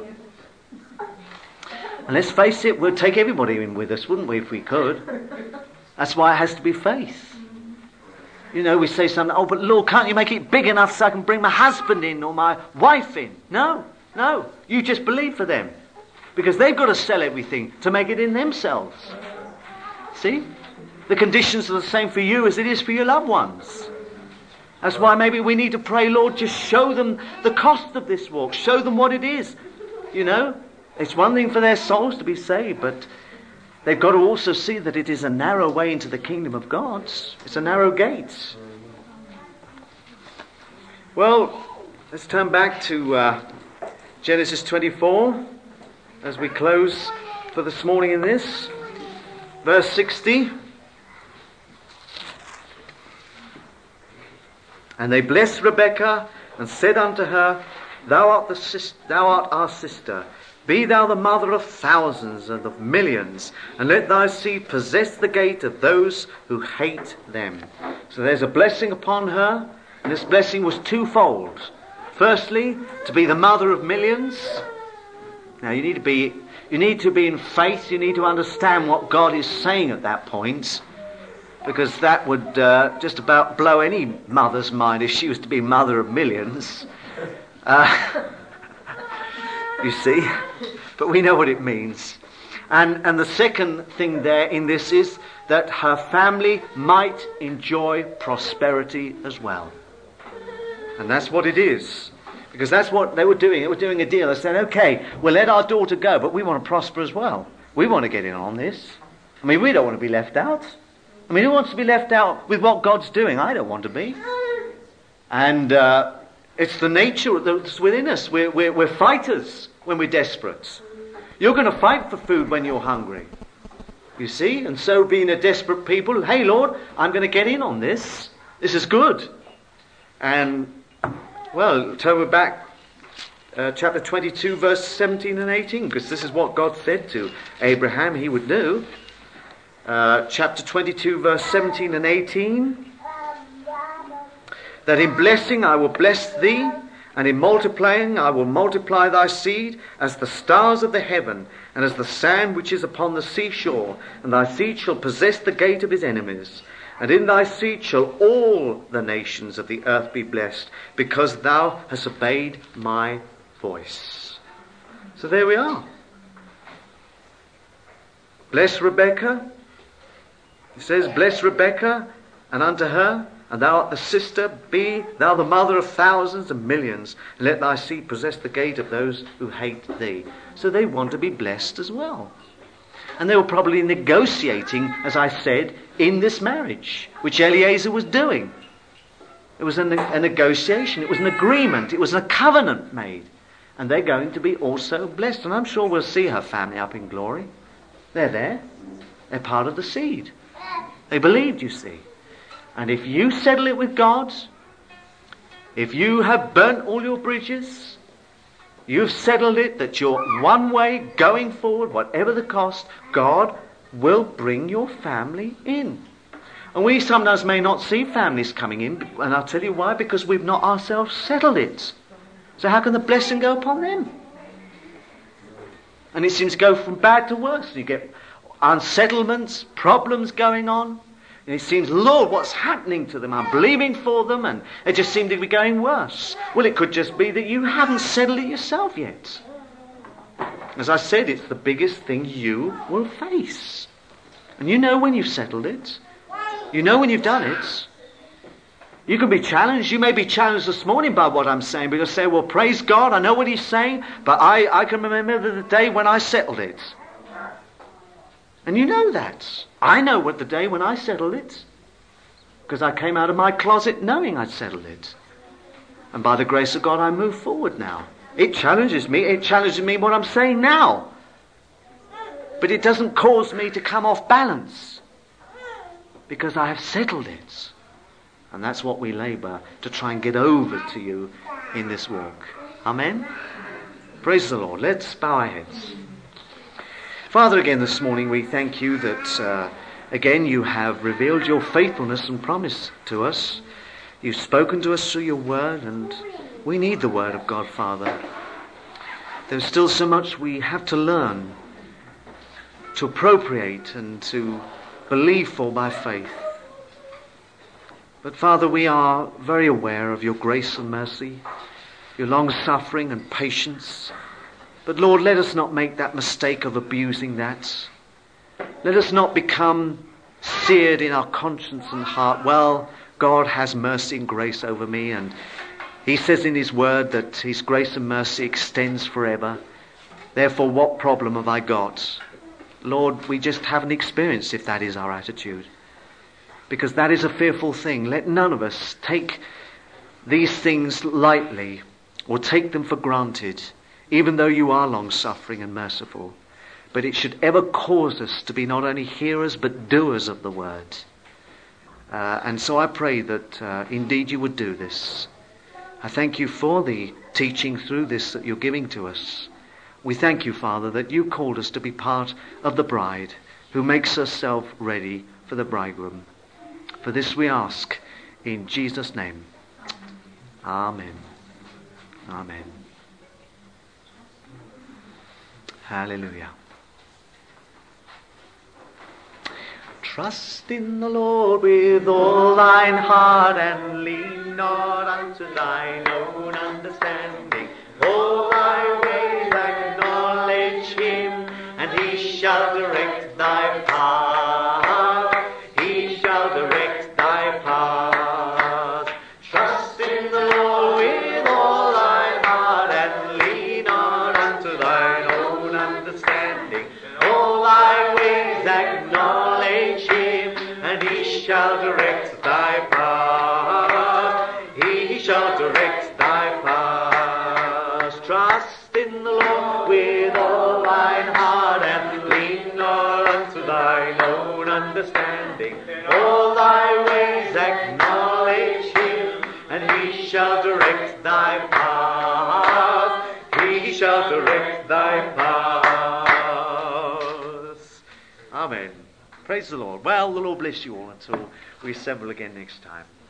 And let's face it, we'd take everybody in with us, wouldn't we, if we could? That's why it has to be faith. We say something, but Lord, can't you make it big enough so I can bring my husband in or my wife in? No. You just believe for them. Because they've got to sell everything to make it in themselves. See? The conditions are the same for you as it is for your loved ones. That's why maybe we need to pray, Lord, just show them the cost of this walk. Show them what it is. It's one thing for their souls to be saved, but they've got to also see that it is a narrow way into the kingdom of God. It's a narrow gate. Well, let's turn back to Genesis 24 as we close for this morning in this. Verse 60. And they blessed Rebekah and said unto her, Thou art our sister. Be thou the mother of thousands and of millions, and let thy seed possess the gate of those who hate them. So there's a blessing upon her, and this blessing was twofold. Firstly, to be the mother of millions. Now you need to be in faith. You need to understand what God is saying at that point, because that would just about blow any mother's mind if she was to be mother of millions. You see, but we know what it means. And the second thing there in this is that her family might enjoy prosperity as well. And that's what it is. Because that's what they were doing. They were doing a deal. They said, okay, we'll let our daughter go, but we want to prosper as well. We want to get in on this. I mean, we don't want to be left out. I mean, who wants to be left out with what God's doing? I don't want to be. And it's the nature that's within us. We're fighters when we're desperate. You're going to fight for food when you're hungry. You see? And so being a desperate people, hey Lord, I'm going to get in on this. This is good. And, well, turn back chapter 22, verse 17 and 18, because this is what God said to Abraham he would do. Chapter 22, verse 17 and 18. That in blessing I will bless thee, and in multiplying I will multiply thy seed as the stars of the heaven, and as the sand which is upon the seashore, and thy seed shall possess the gate of his enemies. And in thy seed shall all the nations of the earth be blessed, because thou hast obeyed my voice. So there we are. Bless Rebekah. It says, bless Rebekah, and unto her, and thou art the sister, be thou the mother of thousands and millions, and let thy seed possess the gate of those who hate thee. So they want to be blessed as well. And they were probably negotiating, as I said, in this marriage, which Eliezer was doing. It was a negotiation, it was an agreement, it was a covenant made. And they're going to be also blessed. And I'm sure we'll see her family up in glory. They're there. They're part of the seed. They believed, you see. And if you settle it with God, if you have burnt all your bridges, you've settled it that you're one way going forward, whatever the cost, God will bring your family in. And we sometimes may not see families coming in, and I'll tell you why, because we've not ourselves settled it. So how can the blessing go upon them? And it seems to go from bad to worse. You get unsettlements, problems going on. And it seems, Lord, what's happening to them? I'm believing for them, and it just seems to be going worse. Well, it could just be that you haven't settled it yourself yet. As I said, it's the biggest thing you will face. And you know when you've settled it. You know when you've done it. You can be challenged. You may be challenged this morning by what I'm saying, but you'll say, well, praise God, I know what he's saying, but I can remember the day when I settled it. And you know that. I know what the day when I settled it, because I came out of my closet knowing I'd settled it. And by the grace of God, I move forward now. It challenges me. It challenges me what I'm saying now. But it doesn't cause me to come off balance, because I have settled it. And that's what we labour to try and get over to you in this walk. Amen? Praise the Lord. Let's bow our heads. Father, again this morning we thank you that again you have revealed your faithfulness and promise to us. You've spoken to us through your word, and we need the word of God, Father. There's still so much we have to learn, to appropriate and to believe for by faith. But Father, we are very aware of your grace and mercy, your long-suffering and patience. But Lord, let us not make that mistake of abusing that. Let us not become seared in our conscience and heart. Well, God has mercy and grace over me, and he says in his word that his grace and mercy extends forever. Therefore, what problem have I got? Lord, we just haven't experienced if that is our attitude. Because that is a fearful thing. Let none of us take these things lightly or take them for granted, even though you are long-suffering and merciful. But it should ever cause us to be not only hearers but doers of the word. And so I pray that indeed you would do this. I thank you for the teaching through this that you're giving to us. We thank you, Father, that you called us to be part of the bride who makes herself ready for the bridegroom. For this we ask in Jesus' name. Amen. Amen. Hallelujah. Trust in the Lord with all thine heart, and lean not unto thine own understanding. All thy ways acknowledge him, and he shall direct thy path. He shall direct thy path. Trust in the Lord with all thine heart, and lean not unto thine own understanding. All thy ways acknowledge him, and he shall direct thy path. He shall direct thy path. Trust in the Lord with all thine heart, and lean not unto thine own understanding. All thy ways acknowledge him, and he shall direct thy path. He shall direct thy path. Amen. Praise the Lord. Well, the Lord bless you all until we assemble again next time.